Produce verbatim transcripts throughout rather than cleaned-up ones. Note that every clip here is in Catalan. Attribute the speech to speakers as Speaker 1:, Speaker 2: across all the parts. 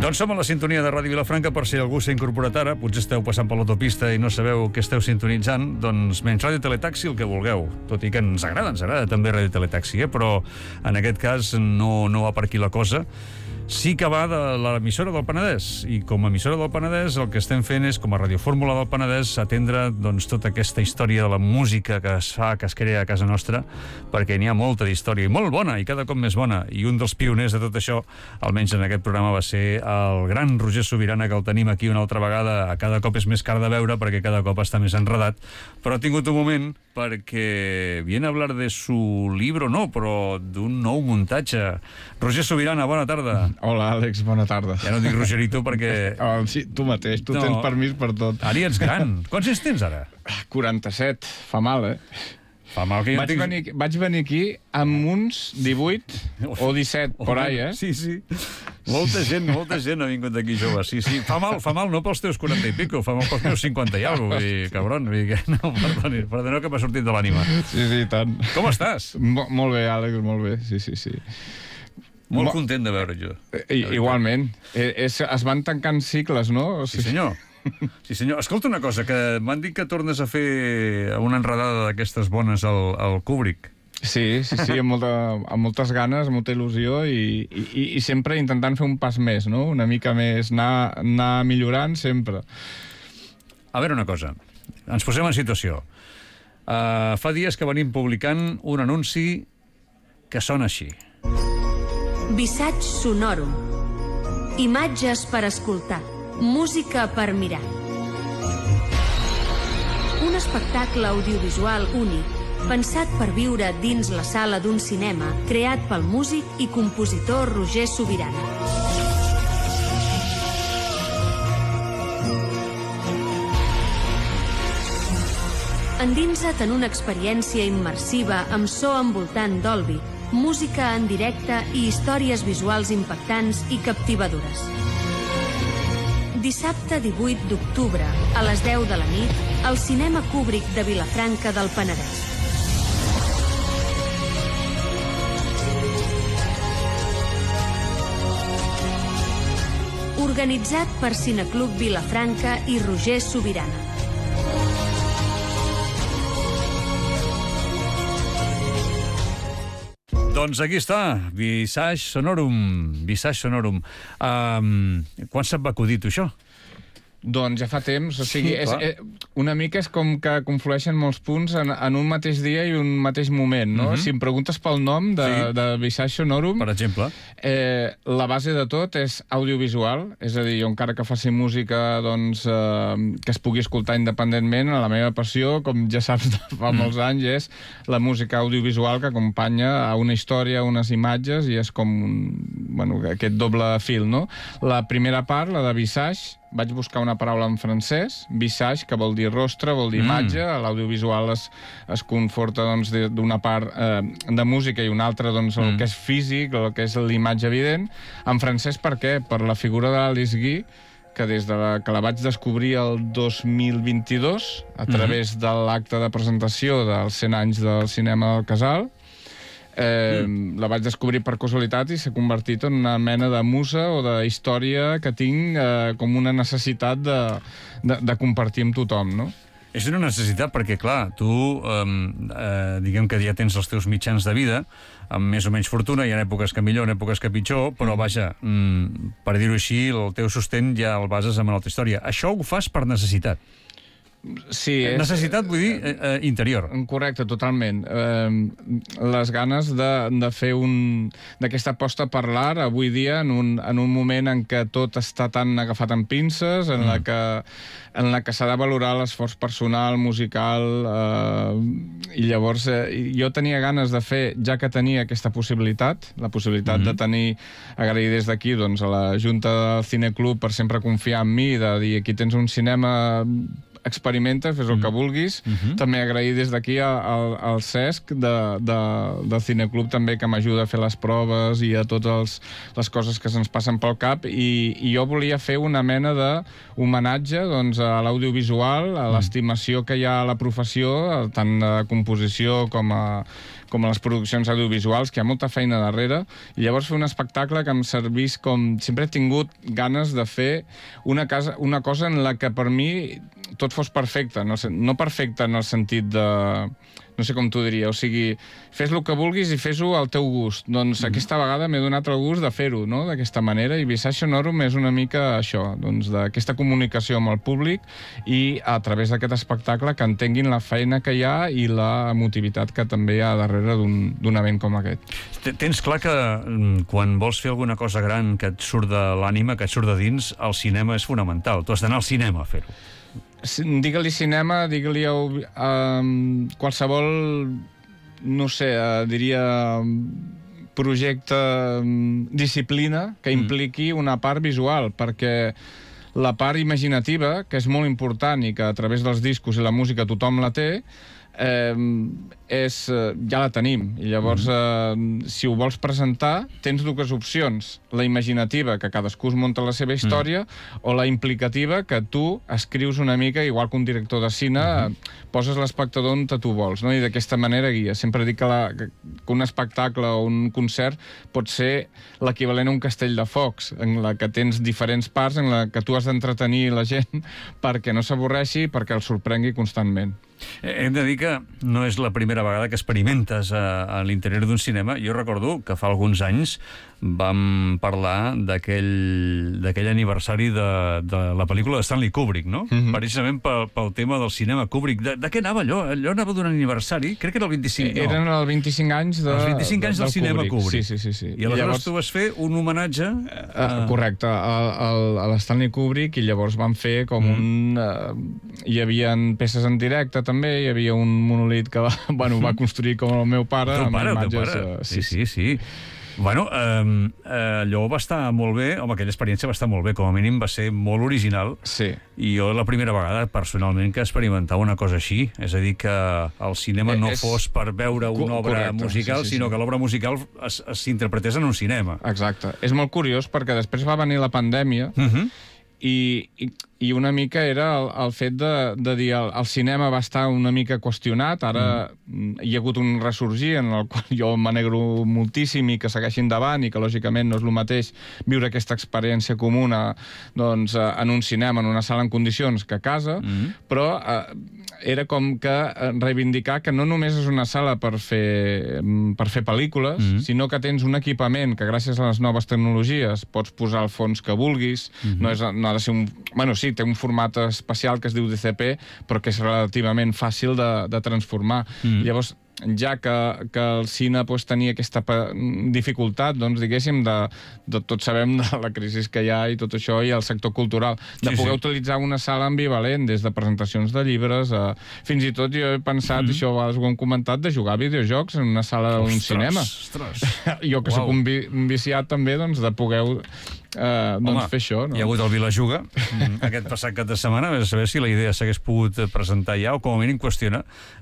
Speaker 1: Doncs som a la sintonia de Ràdio Vilafranca, per si algú s'ha incorporat ara, potser esteu passant per l'autopista i no sabeu què esteu sintonitzant, doncs menys Ràdio Teletaxi, el que vulgueu, tot i que ens agrada, ens agrada també Ràdio Teletaxi, eh? Però en aquest cas no, no va per aquí la cosa. Sí que va de l'emissora del Penedès, i com a emissora del Penedès el que estem fent és, com a Radiofórmula del Penedès, atendre doncs, tota aquesta història de la música que es fa, que es crea a casa nostra, perquè n'hi ha molta d'història, i molt bona, i cada cop més bona, i un dels pioners de tot això, almenys en aquest programa, va ser el gran Roger Subirana, que el tenim aquí una altra vegada. A cada cop és més car de veure, perquè cada cop està més enredat, però ha tingut un moment perquè viene a hablar de su libro, no, però d'un nou muntatge. Roger Subirana, bona tarda.
Speaker 2: Hola, Àlex, bona tarda.
Speaker 1: Ja no dic Rogerito perquè...
Speaker 2: Oh, sí, tu mateix, tu no. Tens permís per tot.
Speaker 1: Ara ja ets gran. Quants anys tens ara?
Speaker 2: quaranta-set, fa mal, eh?
Speaker 1: Fa mal que jo
Speaker 2: vaig,
Speaker 1: tinc...
Speaker 2: venir, vaig venir aquí amb uns divuit o disset, por ahí, eh?
Speaker 1: Sí, sí. Molta gent, molta gent ha vingut aquí jove. Sí, sí. Fa mal, fa mal no pels teus quaranta i pico, fa mal pels meus cinquanta i alguna cosa. Vull dir, cabron, vull dir que... No, perdoni, perdoneu que m'ha sortit de l'ànima.
Speaker 2: Sí, sí, tant.
Speaker 1: Com estàs?
Speaker 2: Mo molt bé, Àlex, molt bé, sí, sí, sí.
Speaker 1: Molt Mo content de veure jo.
Speaker 2: I, igualment. Es, es van tancant cicles, no? O sigui...
Speaker 1: Sí, senyor. Sí, senyor. Escolta una cosa, que m'han dit que tornes a fer una enredada d'aquestes bones al, al Kubrick.
Speaker 2: Sí, sí, sí, amb, molta, amb moltes ganes, molta il·lusió i, i, i sempre intentant fer un pas més, no? Una mica més, anar, anar millorant sempre.
Speaker 1: A veure una cosa, ens posem en situació. Uh, fa dies que venim publicant un anunci que sona així.
Speaker 3: Visage Sonorum. Imatges per escoltar. Música per mirar. Un espectacle audiovisual únic, pensat per viure dins la sala d'un cinema, creat pel músic i compositor Roger Subirana. Endinsa't en una experiència immersiva amb so envoltant Dolby, música en directe i històries visuals impactants i captivadores. Dissabte divuit d'octubre, a les deu de la nit, al Cinema Kubrick de Vilafranca del Penedès. Organitzat per Cineclub Vilafranca i Roger Subirana.
Speaker 1: Doncs aquí està, Visage Sonorum. Visage Sonorum. Um, quan se't va acudir tu això?
Speaker 2: Doncs ja fa temps, o sigui,
Speaker 1: Sí,
Speaker 2: és,
Speaker 1: clar.
Speaker 2: és, una mica és com que conflueixen molts punts en, en un mateix dia i un mateix moment, no?
Speaker 1: Mhm.
Speaker 2: Si em preguntes pel nom de,
Speaker 1: Sí.
Speaker 2: de Visage Sonorum,
Speaker 1: Per exemple.
Speaker 2: eh, la base de tot és audiovisual, és a dir, jo encara que faci música doncs, eh, que es pugui escoltar independentment, la meva passió, com ja saps de fa
Speaker 1: Mm.
Speaker 2: molts anys, és la música audiovisual que acompanya a una història, a unes imatges, i és com un, bueno, aquest doble fil, no? La primera part, la de Visage, vaig buscar una paraula en francès, visage, que vol dir rostre, vol dir
Speaker 1: Mm.
Speaker 2: imatge. L'audiovisual es, es conforta doncs, d'una part eh, de música i una altra doncs, el
Speaker 1: Mm.
Speaker 2: que és físic, el que és l'imatge evident. En francès per què? Per la figura d'Alice Guy, que des de la, que la vaig descobrir el dos mil vint-i-dos a través de l'acte de presentació dels cent anys del cinema del Casal. Eh, mm. La vaig descobrir per casualitat i s'ha convertit en una mena de musa o de història que tinc eh, com una necessitat de, de, de compartir amb tothom, no?
Speaker 1: És una necessitat perquè, clar, tu, eh, eh, diguem que ja tens els teus mitjans de vida, amb més o menys fortuna, hi ha èpoques que millor, en èpoques que pitjor, però, vaja, mm, per dir-ho així, el teu sostén ja el bases en una altra història. Això ho fas per necessitat.
Speaker 2: Sí, és...
Speaker 1: Necessitat, vull dir, eh, eh, interior.
Speaker 2: Correcte, totalment. Eh, les ganes de, de fer un... d'aquesta aposta per l'art avui dia en un, en un moment en què tot està tan agafat amb pinces, en mm. la que, en la que s'ha de valorar l'esforç personal, musical, eh, i llavors eh, jo tenia ganes de fer, ja que tenia aquesta possibilitat, la possibilitat mm -hmm. de tenir, agrair des d'aquí doncs, a la Junta del Cineclub per sempre confiar en mi, de dir, aquí tens un cinema experimenta, fes el que vulguis.
Speaker 1: Mm-hmm.
Speaker 2: També agrair des d'aquí al, al Cesc de, de, del Cineclub també, que m'ajuda a fer les proves i a totes les coses que se'ns passen pel cap, i, i jo volia fer una mena d'homenatge doncs, a l'audiovisual, a l'estimació que hi ha a la professió, tant de composició com a com a les produccions audiovisuals, que hi ha molta feina darrere, i llavors fer un espectacle que em servís com... Sempre he tingut ganes de fer una, casa, una cosa en la que per mi tot fos perfecte, no, no perfecte en el sentit de... no sé com t'ho diria, o sigui, fes el que vulguis i fes-ho al teu gust. Doncs mm-hmm. aquesta vegada m'he donat el gust de fer-ho, no?, d'aquesta manera, i Visage Sonorum és una mica això, doncs d'aquesta comunicació amb el públic i a través d'aquest espectacle que entenguin la feina que hi ha i la emotivitat que també hi ha darrere d'un event com aquest.
Speaker 1: Tens clar que quan vols fer alguna cosa gran que et surt de l'ànima, que et surt de dins, el cinema és fonamental. Tu has d'anar al cinema a fer-ho.
Speaker 2: Digue-li cinema, digue-li um, qualsevol, no sé, uh, diria projecte, um, disciplina que impliqui una part visual, perquè la part imaginativa, que és molt important i que a través dels discos i la música tothom la té, eh, és, ja la tenim. I llavors, eh, si ho vols presentar, tens dues opcions. La imaginativa, que cadascú es munta la seva història, mm. o la implicativa, que tu escrius una mica, igual que un director de cine, mm. poses l'espectador on tu vols, no? I d'aquesta manera guia. Sempre dic que, la, que un espectacle o un concert pot ser l'equivalent a un castell de focs, en la que tens diferents parts, en la que tu has d'entretenir la gent perquè no s'avorreixi, perquè el sorprengui constantment.
Speaker 1: Hem de dir que no és la primera vegada que experimentes a, a l'interior d'un cinema. Jo recordo que fa alguns anys vam parlar d'aquell d'aquell aniversari de, de la pel·lícula de Stanley Kubrick, no? Mm-hmm. Precisament pel, pel tema del cinema Kubrick. De, de què anava allò? Allò anava d'un aniversari? Crec que era el vint-i-cinc. No.
Speaker 2: Eren els vint-i-cinc anys de,
Speaker 1: els vint-i-cinc anys
Speaker 2: de,
Speaker 1: del, del cinema Kubrick. Kubrick.
Speaker 2: Sí, sí, sí, sí.
Speaker 1: I aleshores llavors tu vas fer un homenatge...
Speaker 2: A... Uh, correcte, a, a, a l'Stanley Kubrick, i llavors van fer com mm. un... Uh, hi havia peces en directe també, hi havia un monolit que va, bueno, va construir com el meu pare.
Speaker 1: El teu pare,
Speaker 2: amb imatges,
Speaker 1: el teu pare.
Speaker 2: Uh,
Speaker 1: sí, sí, sí. sí. Bueno, eh, eh, allò va estar molt bé, home, aquella experiència va estar molt bé, com a mínim va ser molt original.
Speaker 2: Sí.
Speaker 1: I jo la primera vegada, personalment, que experimentava una cosa així, és a dir, que el cinema no és... fos per veure una obra Correcte, musical, sí, sí, sinó sí. que l'obra musical s'interpretés en un cinema.
Speaker 2: Exacte. És molt curiós perquè després va venir la pandèmia, uh-huh. i, i, i una mica era el, el fet de, de dir el, el cinema va estar una mica qüestionat, ara mm. hi ha hagut un ressorgir en el qual jo m'alegro moltíssim i que segueixi endavant, i que lògicament no és el mateix viure aquesta experiència comuna doncs, en un cinema, en una sala en condicions, que a casa, mm. però eh, era com que reivindicar que no només és una sala per fer, per fer pel·lícules, mm. sinó que tens un equipament que gràcies a les noves tecnologies pots posar el fons que vulguis, mm-hmm. no, és, no ha de ser un... Bueno, sí, té un format especial que es diu D C P, però que és relativament fàcil de, de transformar. Mm. Llavors, ja que, que el cine pues, tenia aquesta dificultat, doncs, diguéssim, de, de tots sabem de la crisi que hi ha i tot això, i el sector cultural, de sí, poder sí. utilitzar una sala ambivalent, des de presentacions de llibres, a... fins i tot jo he pensat, mm-hmm. això ho hem comentat, de jugar a videojocs en una sala d'un cinema.
Speaker 1: Ostres.
Speaker 2: Jo que wow. soc un, vi un viciat també, doncs, de poder Uh, doncs
Speaker 1: Home,
Speaker 2: fer això, no?
Speaker 1: Hi ha hagut el Vilajuga aquest passat cap de setmana, a saber si la idea s'hagués pogut presentar ja, o com a mínim qüestiona.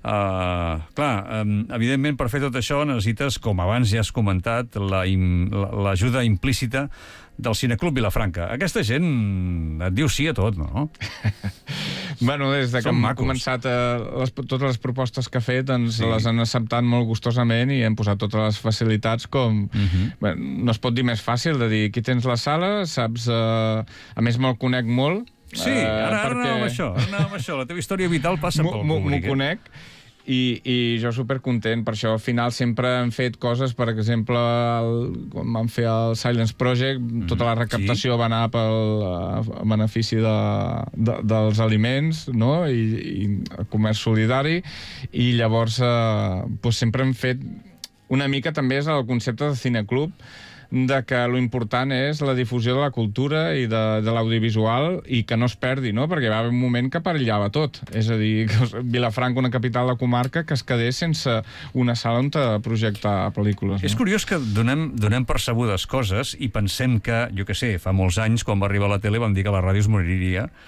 Speaker 1: Uh, clar, um, evidentment per fer tot això necessites, com abans ja has comentat, l'ajuda implícita del Cineclub Vilafranca. Aquesta gent et diu sí a tot, no?
Speaker 2: Bueno, des de que hem començat eh, les, totes les propostes que ha fet, doncs sí. les han acceptat molt gustosament i hem posat totes les facilitats com... Uh-huh. Bueno, no es pot dir més fàcil de dir aquí tens la sala, saps... Eh, a més me'l conec molt.
Speaker 1: Sí, eh, ara, ara perquè... anàvem amb això, ara anàvem amb això. La teva història vital passa pel públic.
Speaker 2: M'ho conec. I, i jo supercontent, per això al final sempre hem fet coses, per exemple el, quan vam fer el Silence Project, mm, tota la recaptació sí. va anar pel a benefici de, de, dels aliments, no? I, i el comerç solidari, i llavors eh, doncs sempre hem fet una mica, també és el concepte de cineclub, de que l'important és la difusió de la cultura i de, de l'audiovisual, i que no es perdi, no? Perquè va haver un moment que perillava tot. És a dir, que Vilafranca, una capital de comarca, que es quedés sense una sala on projectar pel·lícules. No?
Speaker 1: És curiós que donem, donem percebudes coses i pensem que, jo què sé, fa molts anys, quan va arribar a la tele, vam dir que la ràdio es moriria,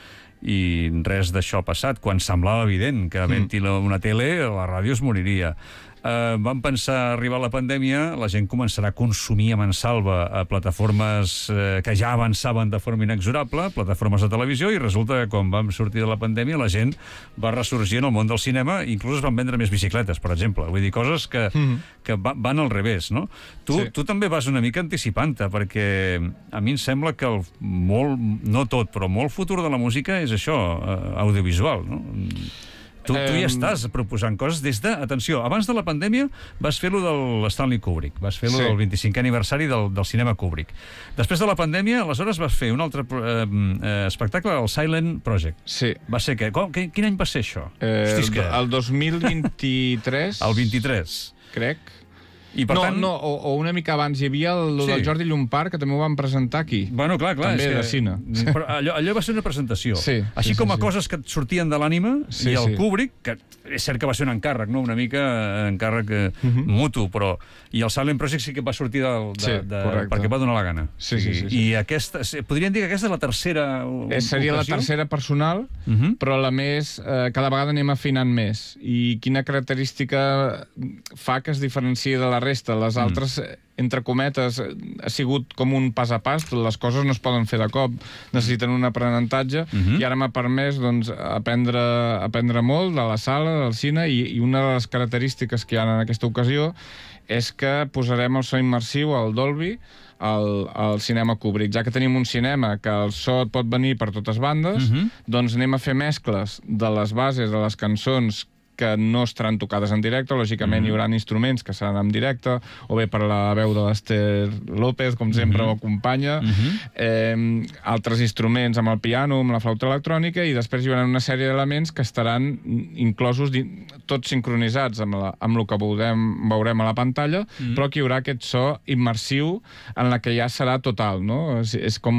Speaker 1: i res d'això ha passat, quan semblava evident que havent-hi una tele, la ràdio es moriria. Uh, vam pensar, arribar a la pandèmia, la gent començarà a consumir a mansalva a plataformes uh, que ja avançaven de forma inexorable, plataformes de televisió, i resulta que quan vam sortir de la pandèmia la gent va ressorgir en el món del cinema, inclús es van vendre més bicicletes, per exemple. Vull dir, coses que, mm. que va, van al revés, no? Tu, sí. tu també vas una mica anticipant-te, perquè a mi em sembla que el molt, no tot, però molt futur de la música és això, uh, audiovisual, no? Tu, tu ja estàs proposant coses des de... Atenció, abans de la pandèmia vas fer-lo de l'Stanley Kubrick, vas fer-lo sí. del vint-i-cinquè aniversari del, del cinema Kubrick. Després de la pandèmia, aleshores vas fer un altre eh, eh, espectacle, el Silent Project.
Speaker 2: Sí.
Speaker 1: Va ser què? Com, quin any va ser això?
Speaker 2: Eh, Hostis, que... El dos mil vint-i-tres.
Speaker 1: El vint-i-tres.
Speaker 2: Crec.
Speaker 1: I per
Speaker 2: no,
Speaker 1: tant...
Speaker 2: no, o, o una mica abans hi havia el sí. del Jordi Llompart, que també ho van presentar aquí.
Speaker 1: Bueno, clar, clar.
Speaker 2: També
Speaker 1: és que...
Speaker 2: de cine.
Speaker 1: Però allò, allò va ser una presentació.
Speaker 2: Sí,
Speaker 1: Així
Speaker 2: sí,
Speaker 1: com a
Speaker 2: sí,
Speaker 1: coses que et sortien de l'ànima,
Speaker 2: sí,
Speaker 1: i el
Speaker 2: sí.
Speaker 1: Kubrick, que és cert que va ser un encàrrec, no? Una mica encàrrec uh -huh. mutu, però... I el Silent Project sí que va sortir de, de,
Speaker 2: sí,
Speaker 1: de, perquè va donar la gana.
Speaker 2: Sí, sí, sí, sí.
Speaker 1: I aquesta... Podríem dir que aquesta és la tercera
Speaker 2: eh, Seria
Speaker 1: ocasió?
Speaker 2: la tercera personal,
Speaker 1: uh -huh.
Speaker 2: però la més... Eh, cada vegada anem afinant més. I quina característica fa que es diferenciï de la resta? Les altres... Mm. entre cometes, ha sigut com un pas a pas, les coses no es poden fer de cop, necessiten un aprenentatge, uh -huh. i ara m'ha permès doncs, aprendre, aprendre molt de la sala, del cine, i, i una de les característiques que hi ha en aquesta ocasió és que posarem el so immersiu, el Dolby, al, al cinema Kubrick. Ja que tenim un cinema que el so et pot venir per totes bandes, uh -huh. doncs anem a fer mescles de les bases de les cançons que no estaran tocades en directe, lògicament mm. hi haurà instruments que seran en directe, o bé per la veu de l'Ester López, com sempre mm -hmm. m'acompanya, mm -hmm. eh, altres instruments amb el piano, amb la flauta electrònica, i després hi haurà una sèrie d'elements que estaran inclosos, tots sincronitzats amb, la, amb el que veurem, veurem a la pantalla, mm -hmm. però que hi haurà aquest so immersiu en la que ja serà total, no? És, és com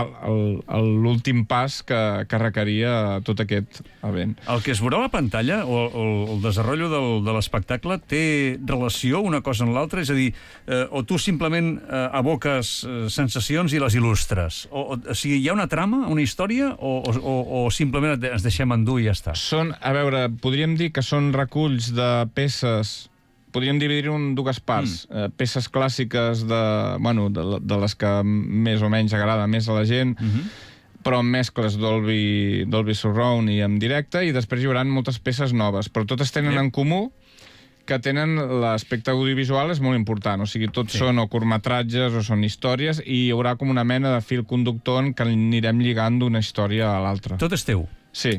Speaker 2: l'últim pas que, que requeria tot aquest event.
Speaker 1: El que es veurà a la pantalla, o el desenvolupament del, de l'espectacle, té relació una cosa amb l'altra? És a dir, eh, o tu simplement eh, aboques eh, sensacions i les il·lustres? O, o, o sigui, hi ha una trama, una història, o, o, o simplement ens deixem endur i ja està?
Speaker 2: Són, a veure, podríem dir que són reculls de peces... Podríem dividir-ho en dues parts. Mm. Eh, peces clàssiques de, bueno, de, de les que més o menys agrada més a la gent, mm-hmm. però amb mescles Dolby, Dolby Surround i en directe, i després hi haurà moltes peces noves, però totes tenen en comú que tenen l'aspecte audiovisual és molt important, o sigui, tots sí. són o curtmetratges o són històries, i hi haurà com una mena de fil conductor en què anirem lligant d'una història a l'altra.
Speaker 1: Tot és teu?
Speaker 2: Sí.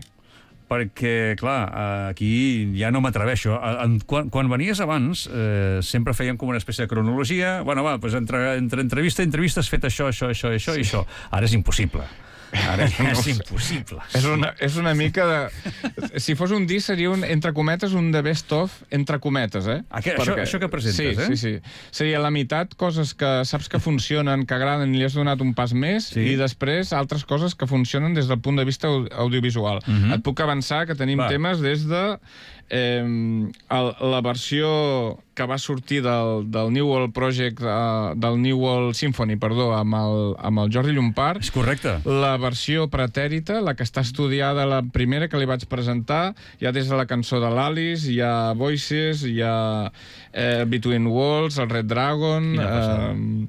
Speaker 1: Perquè, clar, aquí ja no m'atreveixo. Quan, quan venies abans, eh, sempre fèiem com una espècie de cronologia. Bueno, va, doncs entre, entre entrevista i entrevista has fet això, això, això, això sí. i això. Ara és impossible. Ara ja és impossible.
Speaker 2: És una, és una mica de... Si fos un disc, seria, un, entre cometes, un de best-of, entre cometes, eh?
Speaker 1: Aquest, Perquè... això, això que presentes,
Speaker 2: sí,
Speaker 1: eh?
Speaker 2: Sí, sí. Seria la meitat coses que saps que funcionen, que agraden, i li has donat un pas més, sí. i després altres coses que funcionen des del punt de vista audiovisual. Uh-huh. Et puc avançar que tenim Va. temes des de... Eh, el, la versió que va sortir del, del New World Project, uh, del New World Symphony, perdó, amb el, amb el Jordi Llompart.
Speaker 1: És correcte.
Speaker 2: La versió pretèrita, la que està estudiada, la primera que li vaig presentar, ja des de la cançó de l'Alice, hi ha Voices, hi ha eh, Between Worlds, el Red Dragon... Eh,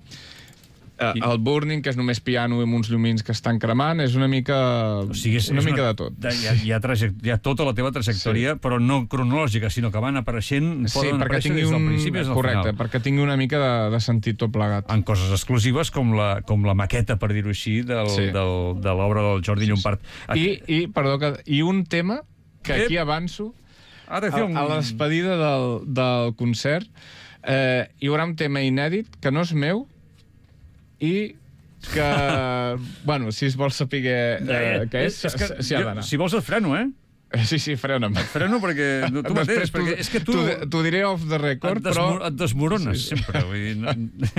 Speaker 2: I... el Burning, que és només piano amb uns llumins que estan cremant, és una mica,
Speaker 1: o sigui, és,
Speaker 2: una
Speaker 1: és
Speaker 2: mica
Speaker 1: una,
Speaker 2: de tot.
Speaker 1: Hi ha, hi, ha traject, hi ha tota la teva trajectòria, sí. però no cronològica, sinó que van apareixent,
Speaker 2: sí,
Speaker 1: poden aparèixer
Speaker 2: des
Speaker 1: del
Speaker 2: un...
Speaker 1: principi des del
Speaker 2: Correcte,
Speaker 1: final.
Speaker 2: perquè tingui una mica de, de sentit tot plegat.
Speaker 1: En coses exclusives, com la, com la maqueta, per dir-ho així, del, sí. del, de l'obra del Jordi Llompart.
Speaker 2: I, i, perdó, que, i un tema que aquí avanço, a, a la despedida del, del concert, eh, hi haurà un tema inèdit que no és meu, i que, bueno, si es vol saber eh, què és, s'hi ha d'anar.
Speaker 1: Si vols el freno, eh?
Speaker 2: Sí, sí, frena'm.
Speaker 1: Et freno perquè no, tu mateix, perquè és que tu...
Speaker 2: T'ho diré off the record,
Speaker 1: et desmo, però... Et desmorones sí, sí. sempre. Vull dir, no...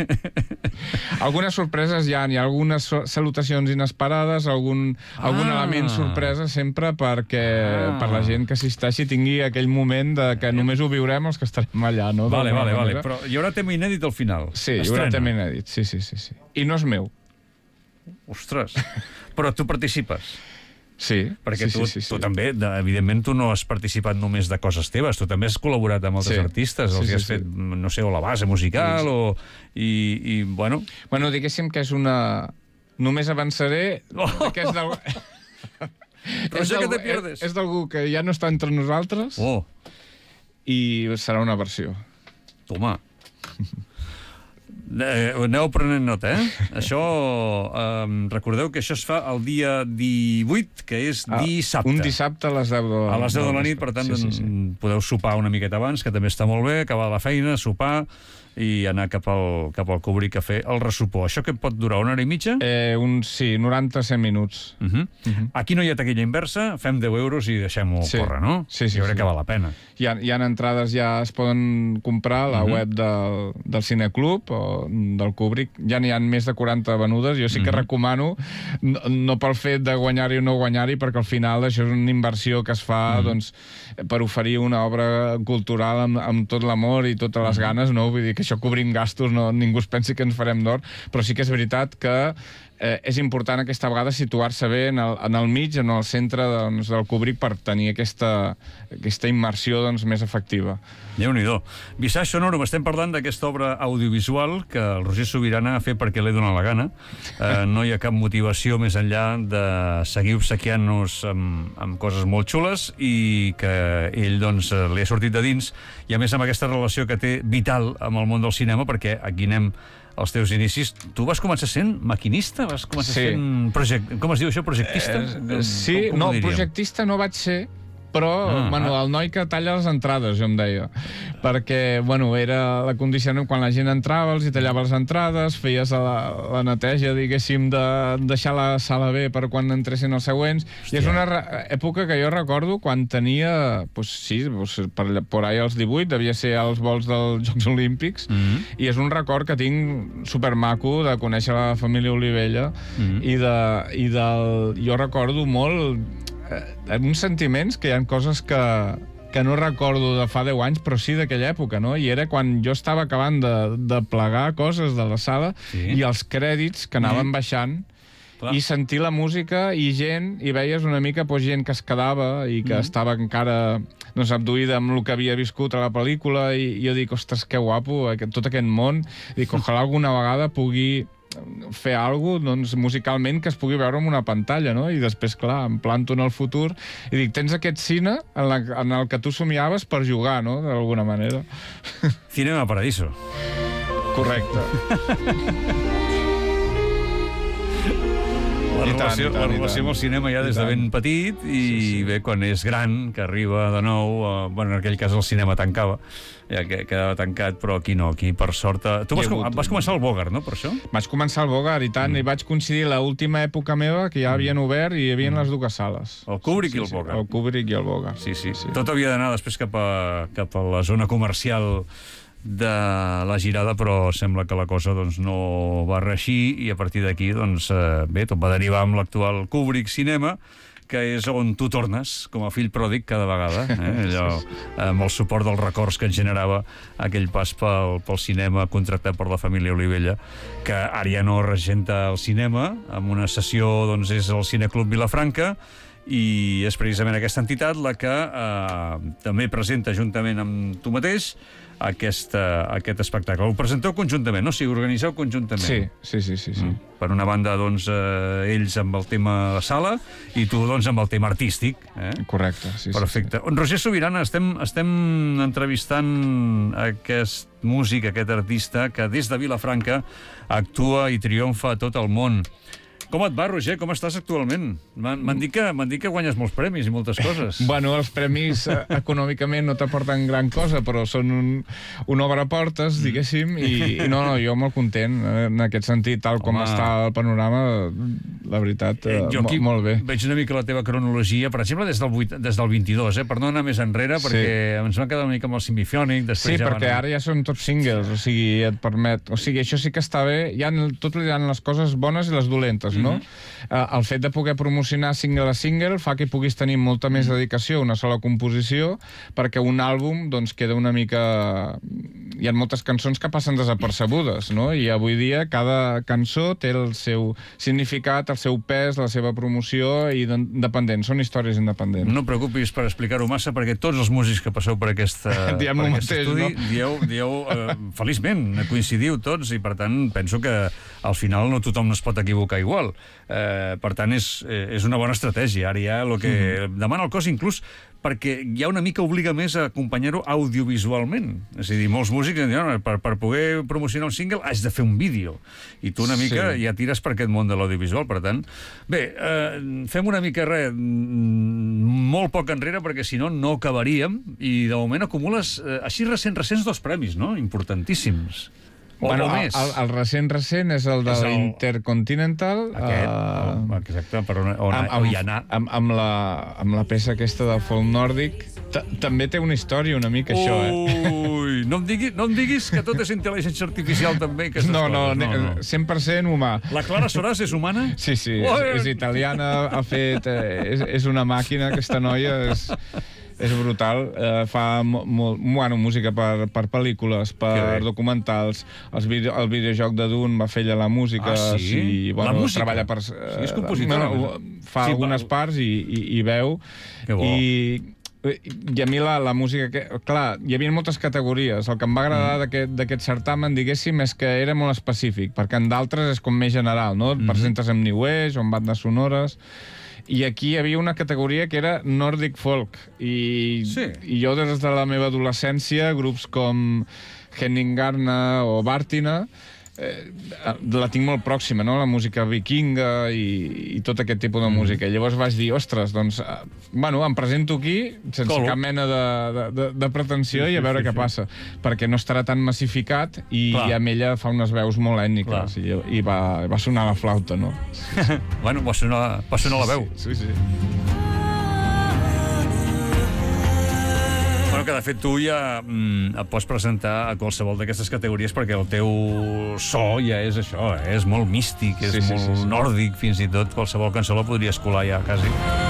Speaker 2: Algunes sorpreses hi ha, hi ha algunes salutacions inesperades, algun, ah. algun element sorpresa sempre perquè ah. per la gent que assisteixi tingui aquell moment de que només ho viurem els que estarem allà, no?
Speaker 1: Vale, vale, vale. Però hi haurà tema inèdit al final.
Speaker 2: Sí, hi haurà tema inèdit, sí, sí, sí, sí. I no és meu.
Speaker 1: Ostres, però tu participes.
Speaker 2: Sí,
Speaker 1: perquè
Speaker 2: sí,
Speaker 1: tu,
Speaker 2: sí, sí,
Speaker 1: tu
Speaker 2: sí.
Speaker 1: també, de, evidentment, tu no has participat només de coses teves, tu també has col·laborat amb altres
Speaker 2: Sí.
Speaker 1: artistes, els
Speaker 2: Sí,
Speaker 1: que has
Speaker 2: sí,
Speaker 1: fet,
Speaker 2: sí.
Speaker 1: no sé, o la base musical,
Speaker 2: Sí.
Speaker 1: o... I, i, bueno...
Speaker 2: Bueno, diguéssim que és una... Només avançaré
Speaker 1: Oh!
Speaker 2: que és del...
Speaker 1: Roger, que te
Speaker 2: és,
Speaker 1: pierdes.
Speaker 2: és d'algú que ja no està entre nosaltres
Speaker 1: Oh,
Speaker 2: i serà una versió.
Speaker 1: toma. Eh, aneu prenent nota, eh? Això, eh, recordeu que això es fa el dia divuit, que és
Speaker 2: Ah,
Speaker 1: dissabte.
Speaker 2: Un dissabte a les deu de,
Speaker 1: A les deu de la nit, per tant,
Speaker 2: sí, sí, sí.
Speaker 1: podeu sopar una miqueta abans, que també està molt bé, acabar la feina, sopar i anar cap al, cap al Kubrick a fer el ressupor. Això que pot durar una hora i mitja?
Speaker 2: Eh, uns, sí, noranta a cent minuts.
Speaker 1: Uh -huh. Uh -huh. Aquí no hi ha taquilla inversa, fem deu euros i deixem-ho
Speaker 2: Sí.
Speaker 1: córrer, no?
Speaker 2: Sí, sí,
Speaker 1: Jo crec
Speaker 2: sí.
Speaker 1: que val la pena.
Speaker 2: Hi ha, hi ha entrades, ja es poden comprar a la
Speaker 1: Mhm.
Speaker 2: web del, del Cineclub o del Kubrick. Ja n'hi ha més de quaranta venudes. Jo sí que
Speaker 1: Mhm.
Speaker 2: recomano, no, no pel fet de guanyar-hi o no guanyar-hi, perquè al final això és una inversió que es fa
Speaker 1: Mhm.
Speaker 2: doncs, per oferir una obra cultural amb, amb tot l'amor i totes les ganes, no? Vull dir que això cobrim gastos, no, ningú es pensi que ens farem d'or, però sí que és veritat que eh, és important aquesta vegada situar-se bé en el, en el mig, en el centre doncs, del Kubrick, per tenir aquesta, aquesta immersió doncs, més efectiva.
Speaker 1: Déu-n'hi-do. Visage Sonorum, estem parlant d'aquesta obra audiovisual que el Roger Sobirana ha fet perquè li dóna la gana. Eh, no hi ha cap motivació més enllà de seguir obsequiant-nos amb, amb coses molt xules i que ell doncs, li ha sortit de dins, i a més amb aquesta relació que té vital amb el món del cinema, perquè aquí anem als teus inicis. Tu vas començar sent maquinista? Vas començar
Speaker 2: Sí.
Speaker 1: sent... Project... Com es diu això? Projectista?
Speaker 2: Eh, sí,
Speaker 1: Com- com
Speaker 2: no,
Speaker 1: ho diríem?
Speaker 2: projectista no vaig ser, però,
Speaker 1: Ah,
Speaker 2: bueno,
Speaker 1: ah.
Speaker 2: el noi que talla les entrades, jo em deia. Perquè, bueno, era la condició quan la gent entrava, els hi tallava les entrades, feies la, la neteja, diguéssim, de deixar la sala bé per quan entressin els següents.
Speaker 1: Hòstia.
Speaker 2: I és una re- època que jo recordo quan tenia, pues, sí, pues, per, allà- por ahí als divuit, devia ser als vols dels Jocs Olímpics,
Speaker 1: Mhm.
Speaker 2: i és un record que tinc supermaco de conèixer la família Olivella
Speaker 1: Mhm.
Speaker 2: i, de, i del... Jo recordo molt eh, uns sentiments que hi ha coses que, que no recordo de fa deu anys, però sí d'aquella època, no? I era quan jo estava acabant de, de plegar coses de la sala
Speaker 1: Sí.
Speaker 2: i els crèdits que anaven baixant
Speaker 1: Clar.
Speaker 2: i sentir la música i gent, i veies una mica pues, gent que es quedava i que
Speaker 1: Mhm.
Speaker 2: estava encara doncs, abduïda amb el que havia viscut a la pel·lícula, i, i jo dic, ostres, que guapo, aquest, tot aquest món. Dic, ojalà alguna vegada pugui fer alguna cosa doncs, musicalment que es pugui veure en una pantalla, no? I després, clar, em planto en el futur i dic, tens aquest cine en, la, en el que tu somiaves per jugar, no?, d'alguna manera.
Speaker 1: Cinema Paradiso.
Speaker 2: Correcte.
Speaker 1: La
Speaker 2: I tant,
Speaker 1: relació,
Speaker 2: i tant,
Speaker 1: la
Speaker 2: i
Speaker 1: relació
Speaker 2: tant.
Speaker 1: amb el cinema ja
Speaker 2: I
Speaker 1: des de
Speaker 2: tant.
Speaker 1: ben petit, i
Speaker 2: Sí, sí.
Speaker 1: bé, quan és gran, que arriba de nou, eh, bueno, en aquell cas el cinema tancava, ja que quedava tancat, però aquí no, aquí per sort... eh, Tu
Speaker 2: Hi ha
Speaker 1: vas, com,
Speaker 2: hagut-
Speaker 1: vas començar al Bogart, no, per això?
Speaker 2: Vaig començar al Bogart, i tant,
Speaker 1: Mm.
Speaker 2: i vaig coincidir l'última època meva que ja havien obert i hi havia les dues sales.
Speaker 1: El Kubrick
Speaker 2: Sí,
Speaker 1: i el
Speaker 2: sí,
Speaker 1: Bogart.
Speaker 2: El Kubrick i el Bogart.
Speaker 1: Sí, sí, sí. Tot havia d'anar després cap a, cap a la zona comercial de la girada, però sembla que la cosa doncs, no va reeixir, i a partir d'aquí, doncs, eh, bé, tot va derivar amb l'actual Kubrick Cinema, que és on tu tornes, com a fill pròdig cada vegada, eh? Allò, amb el suport dels records que ens generava aquell pas pel, pel cinema contractat per la família Olivella, que ara ja no regenta el cinema, amb una sessió, doncs, és el Cineclub Vilafranca, i és precisament aquesta entitat la que eh, també presenta juntament amb tu mateix aquesta, aquest espectacle. Ho presenteu conjuntament, no? O sigui, organitzeu conjuntament.
Speaker 2: Sí, sí, sí, sí. sí.
Speaker 1: Mm. Per una banda, doncs, eh, ells amb el tema sala i tu, doncs, amb el tema artístic. Eh?
Speaker 2: Correcte, sí,
Speaker 1: Perfecte. Sí, sí. Roger Sobirana, estem, estem entrevistant aquest músic, aquest artista, que des de Vilafranca actua i triomfa a tot el món. Com et va, Roger? Com estàs actualment? M'han m'han dit, que, m'han dit que guanyes molts premis i moltes coses.
Speaker 2: Bueno, els premis eh, econòmicament no t'aporten gran cosa, però són un, un obre-portes, diguéssim, i, i no, no, jo molt content eh, en aquest sentit, tal com
Speaker 1: Home.
Speaker 2: està el panorama, la veritat, eh,
Speaker 1: jo aquí
Speaker 2: mo molt bé.
Speaker 1: veig una mica la teva cronologia, per exemple, des del, vuit, des del vint-i-dos, eh? Per no anar més enrere,
Speaker 2: Sí.
Speaker 1: perquè ens vam quedar una mica amb el Simifiònic, després
Speaker 2: Sí,
Speaker 1: ja
Speaker 2: perquè
Speaker 1: van...
Speaker 2: ara ja són tots singles, o sigui, et permet... O sigui, això sí que està bé, hi ha, tot hi ha les coses bones i les dolentes, no? Uh, el fet de poder promocionar single a single fa que puguis tenir molta més dedicació a una sola composició, perquè un àlbum doncs, queda una mica hi ha moltes cançons que passen desapercebudes, no? I avui dia cada cançó té el seu significat, el seu pes, la seva promoció, i independent, són històries independents.
Speaker 1: No et preocupis per explicar-ho massa, perquè tots els músics que passeu per, aquesta, per aquest
Speaker 2: mateix,
Speaker 1: estudi
Speaker 2: no?
Speaker 1: dieu, dieu eh, feliçment, coincidiu tots, i per tant penso que al final no tothom no es pot equivocar igual. Eh, per tant, és, és una bona estratègia. Ara ja el que mm-hmm. demana el cos, inclús perquè ja una mica obliga més a acompanyar-ho audiovisualment. És a dir, molts músics diuen, per, per poder promocionar un single has de fer un vídeo. I tu una mica sí. ja tires per aquest món de l'audiovisual, per tant. Bé, eh, fem una mica res, molt poc enrere, perquè si no, no acabaríem, i de moment acumules, eh, així recent, recents, dos premis, no? Importantíssims. O
Speaker 2: bueno,
Speaker 1: més.
Speaker 2: El, el recent recent és el de
Speaker 1: el...
Speaker 2: l'Intercontinental.
Speaker 1: Aquest, uh, exacte, per on, on,
Speaker 2: amb,
Speaker 1: on hi anar.
Speaker 2: Amb, amb, la, amb la peça aquesta de folk nòrdic. També té una història una mica,
Speaker 1: Ui,
Speaker 2: això, eh?
Speaker 1: Ui, no, em diguis, no em diguis que tot és intel·ligència artificial també, aquestes
Speaker 2: no, no,
Speaker 1: coses. No, no,
Speaker 2: cent per cent humà.
Speaker 1: La Clara Soràs és humana?
Speaker 2: Sí, sí, és, és italiana, ha fet... Eh, és, és una màquina, aquesta noia, és... És brutal, eh, fa mo, mo, bueno, música per, per pel·lícules, per documentals, els video, el videojoc de Dune va fer ella la música.
Speaker 1: Ah, sí?
Speaker 2: sí bueno,
Speaker 1: la música?
Speaker 2: Treballa per,
Speaker 1: Eh, sí, és compositora.
Speaker 2: No, fa sí, algunes va... parts i, i, i veu.
Speaker 1: Que bo.
Speaker 2: I, i a mi la, la música... Que, clar, hi havia moltes categories. El que em va agradar mm. d'aquest certamen, diguéssim, és que era molt específic, perquè en d'altres és com més general, no? Et mm. presentes amb New Age o amb bandes sonores... I aquí hi havia una categoria que era Nordic Folk. I,
Speaker 1: sí.
Speaker 2: i jo, des de la meva adolescència, grups com Henning Garna o Bartina, eh, la tinc molt pròxima, no? La música vikinga i, i tot aquest tipus de música. Mm. Llavors vaig dir, ostres, doncs, eh, bueno, em presento aquí, sense Colo. cap mena de, de, de, de pretensió, sí, i a veure sí, què sí. passa. Perquè no estarà tan massificat, i, i amb ella fa unes veus molt ètniques, i, i va, va sonar la flauta, no?
Speaker 1: Bueno, va sonar, va sonar la veu.
Speaker 2: Sí, sí. sí.
Speaker 1: Bueno, que de fet tu ja mm, et pots presentar a qualsevol d'aquestes categories, perquè el teu so ja és això, eh? És molt místic, és sí, molt sí, sí, sí. nòrdic, fins i tot qualsevol cançó la podries colar ja, quasi.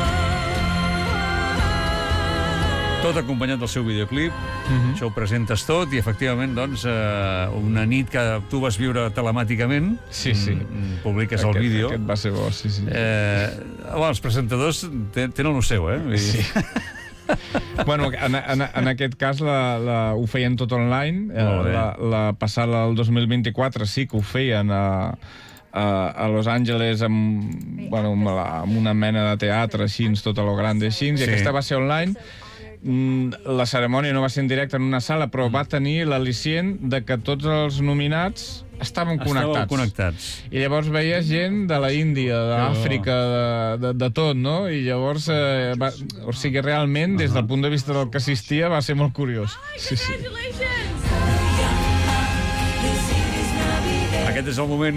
Speaker 1: Tot acompanyat del seu videoclip, mm-hmm. això ho presentes tot, i efectivament, doncs, eh, una nit que tu vas viure telemàticament,
Speaker 2: sí, sí.
Speaker 1: Mm, publiques
Speaker 2: aquest,
Speaker 1: el vídeo.
Speaker 2: Aquest va ser bo, sí, sí.
Speaker 1: Eh, bueno, els presentadors tenen el seu, eh? Vull dir...
Speaker 2: Sí. Bueno, en, en, en aquest cas la, la, ho feien tot online. Eh, la, la passada el dos mil vint-i-quatre sí que ho feien a, a, a Los Angeles amb, bueno, amb, la, amb una mena de teatre així, tot a lo grande així, i sí. aquesta va ser online. La cerimònia no va ser en directe en una sala, però va tenir l'al·licient de que tots els nominats estaven connectats.
Speaker 1: Estàveu connectats.
Speaker 2: I llavors veies gent de la Índia, de l'Àfrica, de, de, de tot, no? I llavors, eh, va, o sigui, realment, des del punt de vista del que assistia, va ser molt curiós. Sí, sí.
Speaker 1: Aquest és el moment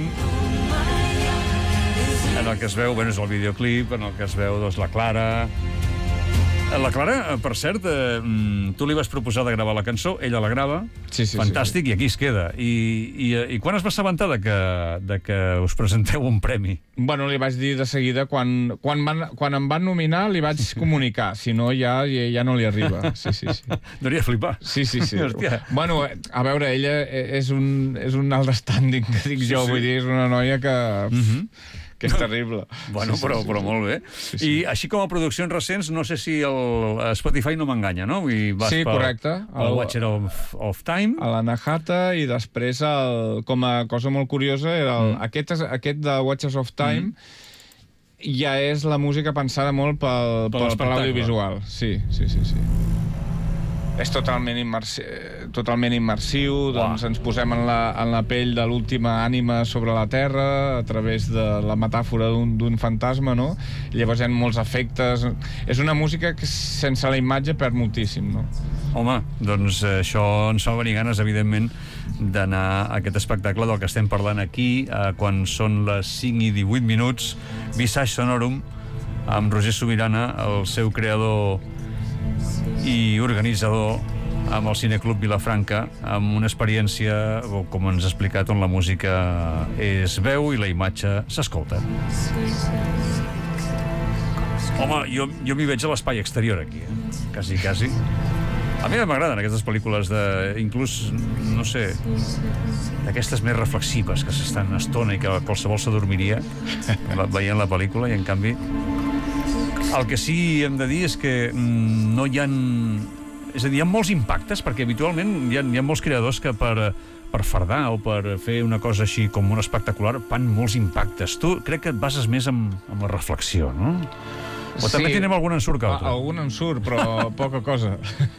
Speaker 1: en el que es veu, bueno, és el videoclip, en el que es veu, doncs, la Clara... La Clara, per cert, eh, tu li vas proposar de gravar la cançó, ella la grava,
Speaker 2: sí, sí,
Speaker 1: fantàstic,
Speaker 2: sí, sí.
Speaker 1: I aquí es queda. I, i, I quan es va assabentar de que, de que us presenteu un premi?
Speaker 2: Bueno, li vaig dir de seguida, quan, quan, van, quan em van nominar, li vaig comunicar, si no ja, ja no li arriba. Sí, sí, sí.
Speaker 1: Devia flipar.
Speaker 2: Sí, sí, sí. Bueno, a veure, ella és un, és un alt standing, que dic jo, sí, sí. Vull dir, és una noia que... Uh-huh. Que és terrible.
Speaker 1: Bueno,
Speaker 2: sí, sí,
Speaker 1: però,
Speaker 2: sí,
Speaker 1: però
Speaker 2: sí.
Speaker 1: molt bé.
Speaker 2: Sí, sí.
Speaker 1: I així com a produccions recents, no sé si el Spotify no m'enganya, no? Vull dir, vas
Speaker 2: sí,
Speaker 1: pel,
Speaker 2: correcte.
Speaker 1: El Watcher of, of Time.
Speaker 2: A la Nahata, i després, el, com a cosa molt curiosa, era el, mm. aquest, aquest de Watchers of Time mm. ja és la música pensada molt pel, pel, per l'audiovisual. Sí, sí, sí, sí. És totalment, immersi... totalment immersiu, doncs ens posem en la, en la pell de l'última ànima sobre la Terra a través de la metàfora d'un fantasma, no? I llavors hi ha molts efectes. És una música que sense la imatge perd moltíssim, no?
Speaker 1: Home, doncs això ens fa venir ganes, evidentment, d'anar a aquest espectacle del que estem parlant aquí, eh, quan són les cinc i divuit minuts, Visage Sonorum, amb Roger Subirana, el seu creador i organitzador, amb el Cineclub Vilafranca, amb una experiència, com ens ha explicat, on la música es veu i la imatge s'escolta. Home, jo, jo m'hi veig a l'espai exterior aquí, eh? Quasi, quasi. A mi m'agraden aquestes pel·lícules de... inclús, no sé, d'aquestes més reflexives, que s'estan una estona i que qualsevol s'adormiria veient la pel·lícula, i en canvi... El que sí hem de dir és que no hi ha... És a dir, hi ha molts impactes, perquè habitualment hi ha, hi ha molts creadors que per, per fardar o per fer una cosa així com un espectacular fan molts impactes. Tu crec que et bases més en, en la reflexió, no? O sí, també tenim algun ensurt que altre?
Speaker 2: Algun ensurt, però poca cosa.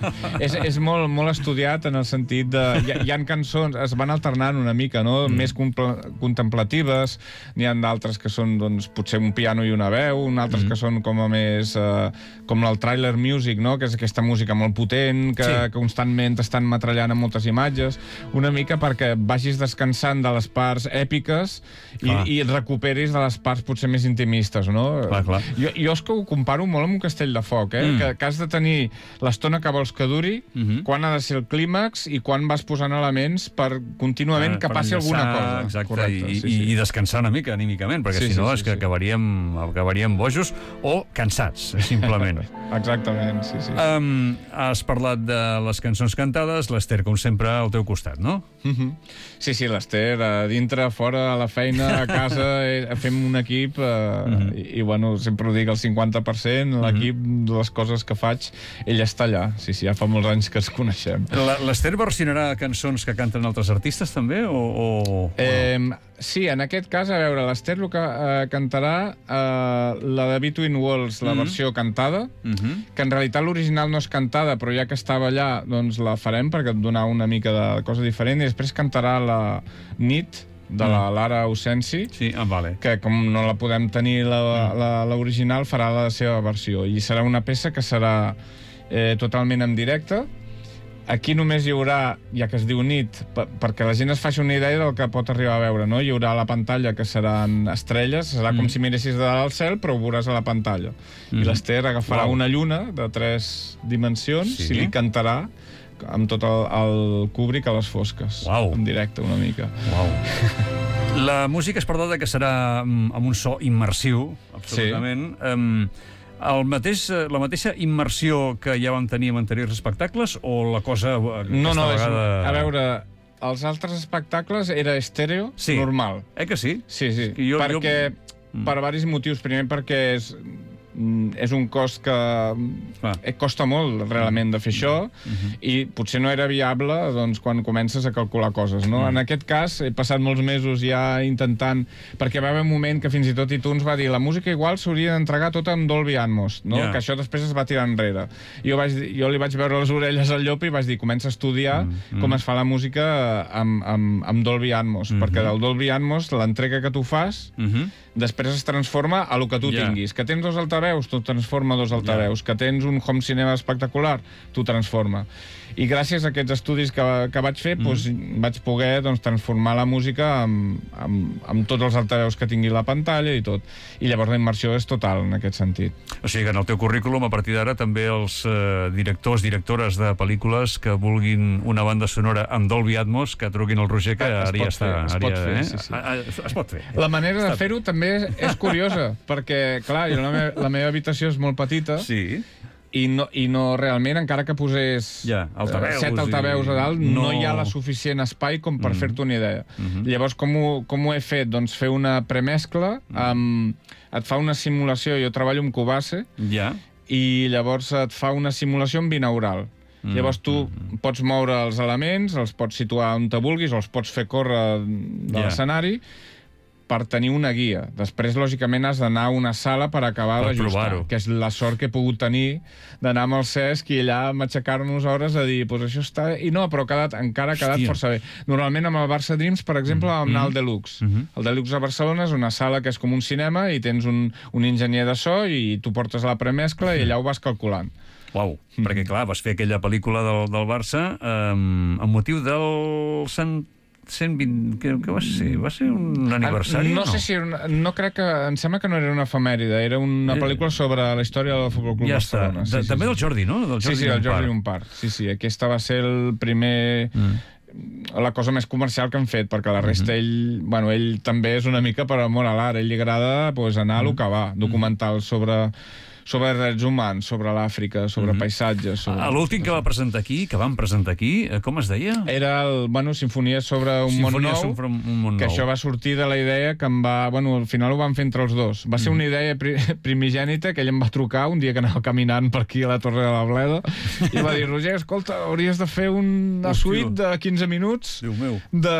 Speaker 2: és és molt, molt estudiat en el sentit de... Hi ha, hi ha cançons, es van alternant una mica, no? Mm. Més contemplatives, n'hi ha d'altres que són, doncs, potser un piano i una veu, altres mm. que són com a més... Eh, com el trailer music, no? Que és aquesta música molt potent, que, sí. que constantment estan metrallant amb moltes imatges, una mica perquè vagis descansant de les parts èpiques i, i recuperis de les parts potser més intimistes, no?
Speaker 1: Clar, clar.
Speaker 2: Jo, jo és que ho comparo molt amb un castell de foc, eh? Mm. Que, que has de tenir l'estona que vols que duri, mm-hmm. quan ha de ser el clímax i quan vas posant elements per contínuament ah, que passi enllaçar, alguna cosa.
Speaker 1: Exacte, correcte, i, sí, sí. i descansar una mica anímicament, perquè sí, si no sí, sí, és que sí. acabaríem, acabaríem bojos o cansats, simplement.
Speaker 2: Exactament, sí, sí.
Speaker 1: Um, has parlat de les cançons cantades, l'Ester, com sempre, al teu costat, no?
Speaker 2: Mm-hmm. Sí, sí, l'Ester, a dintre, fora, a la feina, a casa, eh, fem un equip, eh, mm-hmm. i, i, bueno, sempre ho dic, el cinquanta per cent, l'equip, mm-hmm. de les coses que faig, ell està allà. Sí, sí, ja fa molts anys que ens coneixem.
Speaker 1: L'Ester versionarà cançons que canten altres artistes, també, o...? o...
Speaker 2: Eh, sí, en aquest cas, a veure, l'Ester el que eh, cantarà eh, la de Between Worlds, la mm-hmm. versió cantada, mm-hmm. que en realitat l'original no és cantada, però ja que estava allà, doncs la farem perquè et donarà una mica de cosa diferent, i després cantarà la Nit, de la Lara Ausensi,
Speaker 1: sí, ah, vale.
Speaker 2: que com no la podem tenir l'original, farà la seva versió, i serà una peça que serà eh, totalment en directe. Aquí només hi haurà, ja que es diu Nit, perquè la gent es faci una idea del que pot arribar a veure, no? Hi haurà a la pantalla que seran estrelles, serà mm. com si miressis de dalt al cel, però ho veuràs a la pantalla. Mm. I l'Ester agafarà wow. una lluna de tres dimensions, sí. i li cantarà amb tot el, el Kubrick a les fosques.
Speaker 1: Wow.
Speaker 2: En directe, una mica.
Speaker 1: Wow. La música és parlada que serà amb un so immersiu, absolutament. Sí. Um, el mateix, la mateixa immersió que ja vam tenir en anteriors espectacles, o la cosa aquesta
Speaker 2: no, no,
Speaker 1: vegada...
Speaker 2: És, a veure, els altres espectacles era estèreo, sí. normal.
Speaker 1: Eh que sí?
Speaker 2: Sí, sí, jo, perquè jo... per diversos motius. Primer perquè és... és un cost que ah. costa molt realment de fer això, uh-huh. i potser no era viable doncs, quan comences a calcular coses, no? Uh-huh. En aquest cas he passat molts mesos ja intentant, perquè va haver un moment que fins i tot iTunes va dir la música igual s'hauria d'entregar tota amb Dolby Atmos, no? Yeah. Que això després es va tirar enrere. Jo, vaig, jo li vaig veure les orelles al llop i vaig dir comença a estudiar uh-huh. com es fa la música amb, amb, amb Dolby Atmos, uh-huh. perquè del Dolby Atmos l'entrega que tu fas uh-huh. després es transforma a lo que tu yeah. tinguis. Que tens dos altaveus, tu transforma dos altaveus. Yeah. Que tens un home cinema espectacular, tu transforma. I gràcies a aquests estudis que, que vaig fer, mm. doncs, vaig poder doncs, transformar la música amb, amb, amb tots els altaveus que tingui la pantalla i tot. I llavors la immersió és total, en aquest sentit.
Speaker 1: O sigui que en el teu currículum, a partir d'ara, també els eh, directors, directores de pel·lícules que vulguin una banda sonora amb Dolby Atmos, que truquin el Roger, que
Speaker 2: es
Speaker 1: ara ja està...
Speaker 2: Es
Speaker 1: ara,
Speaker 2: pot fer,
Speaker 1: eh?
Speaker 2: sí, sí.
Speaker 1: A, a, es pot fer.
Speaker 2: La manera de fer-ho també és curiosa, perquè, clar, la meva, la meva habitació és molt petita,
Speaker 1: sí.
Speaker 2: I no, i no realment, encara que posés
Speaker 1: ja, altaveus,
Speaker 2: set altaveus
Speaker 1: i...
Speaker 2: a dalt, no... no hi ha la suficient espai com per mm. fer-te una idea. Mm-hmm. Llavors, com ho, com ho he fet? Doncs fer una premescla, mm. amb, et fa una simulació, jo treballo amb Cubase,
Speaker 1: ja.
Speaker 2: i llavors et fa una simulació en binaural. Mm. Llavors tu mm. pots moure els elements, els pots situar on te vulguis, o els pots fer córrer de yeah. l'escenari, per tenir una guia. Després, lògicament, has d'anar a una sala per acabar d'ajustar, que és la sort que he pogut tenir d'anar amb el Cesc i allà m'aixecar-nos hores a dir, pues això està... I no, però ha quedat, encara ha quedat Hòstia. força bé. Normalment amb el Barça Dreams, per exemple, vam anar al Deluxe. Mm -hmm. El Deluxe a Barcelona és una sala que és com un cinema i tens un, un enginyer de so i tu portes la premescla i allà ho vas calculant.
Speaker 1: Uau, mm. perquè clar, vas fer aquella pel·lícula del, del Barça eh, amb motiu del Sant... cent vint... Què, què va ser? Va ser un aniversari?
Speaker 2: No, no sé si... Una, no crec que... Em sembla que no era una efemèride, era una pel·lícula sobre la història del Futbol Club
Speaker 1: ja
Speaker 2: Barcelona.
Speaker 1: Sí, sí, també sí, del Jordi, no? Del
Speaker 2: Jordi sí, sí, del Jordi Llompart. Sí, sí, aquesta va ser el primer... Mm. la cosa més comercial que han fet, perquè la resta mm-hmm. ell, bueno, ell també és una mica per amor a l'art, ell li agrada pues, anar mm. a lo que va, documentals sobre... sobre drets humans, sobre l'Àfrica, sobre mm-hmm. paisatges... Sobre...
Speaker 1: A l'últim que va presentar aquí, que vam presentar aquí, com es deia?
Speaker 2: Era el, bueno, Sinfonia sobre un
Speaker 1: Sinfonia
Speaker 2: món nou,
Speaker 1: sobre un món nou,
Speaker 2: que això va sortir de la idea que em va... Bueno, al final ho van fer entre els dos. Va ser mm. una idea pri primigènita que ell em va trucar un dia que anava caminant per aquí a la Torre de la Bleda i va dir, Roger, escolta, hauries de fer una Hòstia. suite de quinze minuts de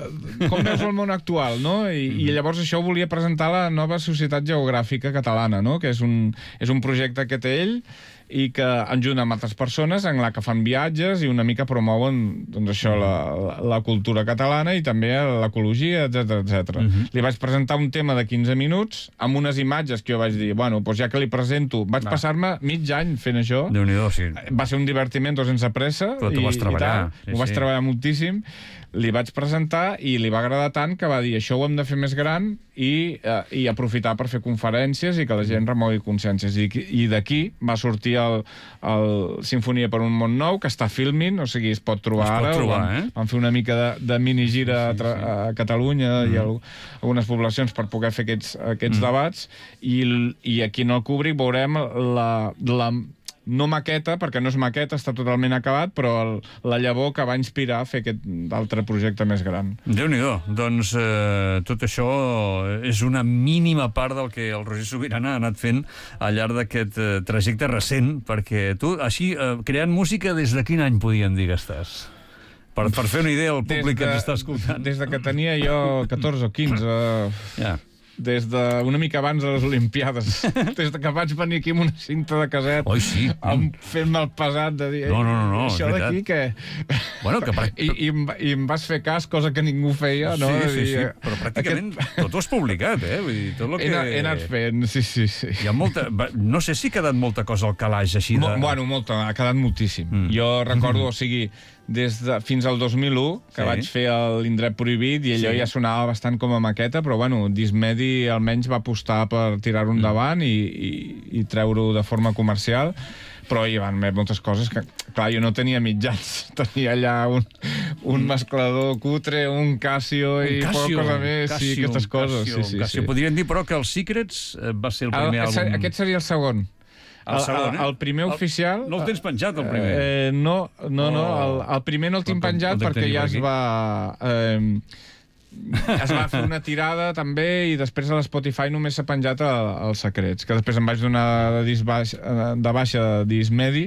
Speaker 2: com veus el món actual, no? I, mm. i llavors això ho volia presentar a la nova Societat Geogràfica Catalana, no? Que és un, és un projecte que té ell i que ajuda amb altres persones en la que fan viatges i una mica promouen doncs això, la, la cultura catalana i també l'ecologia, etcètera etcètera. Uh-huh. Li vaig presentar un tema de quinze minuts amb unes imatges que jo vaig dir, bueno, doncs ja que li presento, vaig Va. passar-me mig any fent això.
Speaker 1: Déu-n'hi-do, sí.
Speaker 2: Va ser un divertiment sense pressa.
Speaker 1: Però tu vas treballar.
Speaker 2: Sí, ho vaig sí. treballar moltíssim. Li vaig presentar i li va agradar tant que va dir això ho hem de fer més gran i, eh, i aprofitar per fer conferències i que la gent remogui consciències. I, i d'aquí va sortir el, el Sinfonia per un món nou, que està filming, o sigui, es pot trobar
Speaker 1: es pot
Speaker 2: ara.
Speaker 1: Trobar,
Speaker 2: van,
Speaker 1: eh?
Speaker 2: van fer una mica de, de minigira sí, sí, sí. a, a Catalunya mm. i a algunes poblacions per poder fer aquests, aquests mm. debats i, i aquí en el Kubrick veurem la... la no maqueta, perquè no és maqueta, està totalment acabat, però el, la llavor que va inspirar a fer aquest altre projecte més gran.
Speaker 1: Déu-n'hi-do. Doncs eh, tot això és una mínima part del que el Roger Subirana ha anat fent al llarg d'aquest eh, trajecte recent, perquè tu, així, eh, creant música, des de quin any podíem dir que estàs? Per, per fer una idea al públic de, que ens està escoltant.
Speaker 2: Des de que tenia jo catorze o quinze...
Speaker 1: Ja.
Speaker 2: Des de una mica abans de les Olimpiades. Des de que vaig venir aquí amb una cinta de caset
Speaker 1: Oi, sí.
Speaker 2: fent-me el pesat de dir
Speaker 1: no, no, no, no,
Speaker 2: això d'aquí què?
Speaker 1: Bueno, que per...
Speaker 2: I, i, I em vas fer cas, cosa que ningú feia, no?
Speaker 1: Sí, sí, sí, però pràcticament aquest... tot ho has publicat, eh? Vull dir, tot el que...
Speaker 2: He anat, he anat fent, sí, sí, sí.
Speaker 1: Hi ha molta... No sé si ha quedat molta cosa al calaix així de...
Speaker 2: Bueno, molta, ha quedat moltíssim. Mm. Jo recordo, o sigui, des de, fins al dos mil u, que sí. vaig fer l'Indret Prohibit, i allò sí. ja sonava bastant com a maqueta, però bueno, Dismedi almenys va apostar per tirar-ho mm. endavant i, i, i treure-ho de forma comercial, però hi van haver moltes coses que, clar, jo no tenia mitjans, tenia allà un, un mesclador cutre, un Casio un i
Speaker 1: Casio,
Speaker 2: poca cosa més, Casio, sí, aquestes coses.
Speaker 1: Casio,
Speaker 2: sí, sí,
Speaker 1: Casio.
Speaker 2: sí.
Speaker 1: Podríem dir, però, que el Secrets va ser el primer
Speaker 2: el,
Speaker 1: àlbum...
Speaker 2: Aquest seria el segon. El, segon, eh? el, el primer el, oficial...
Speaker 1: No el tens penjat, el primer?
Speaker 2: Eh, no, no, no el, el primer no el tinc penjat el, el perquè ja es va... Eh, es va fer una tirada també i després a l'Spotify només s'ha penjat els secrets, que després em vaig donar de, disc baix, de baixa de Dismedi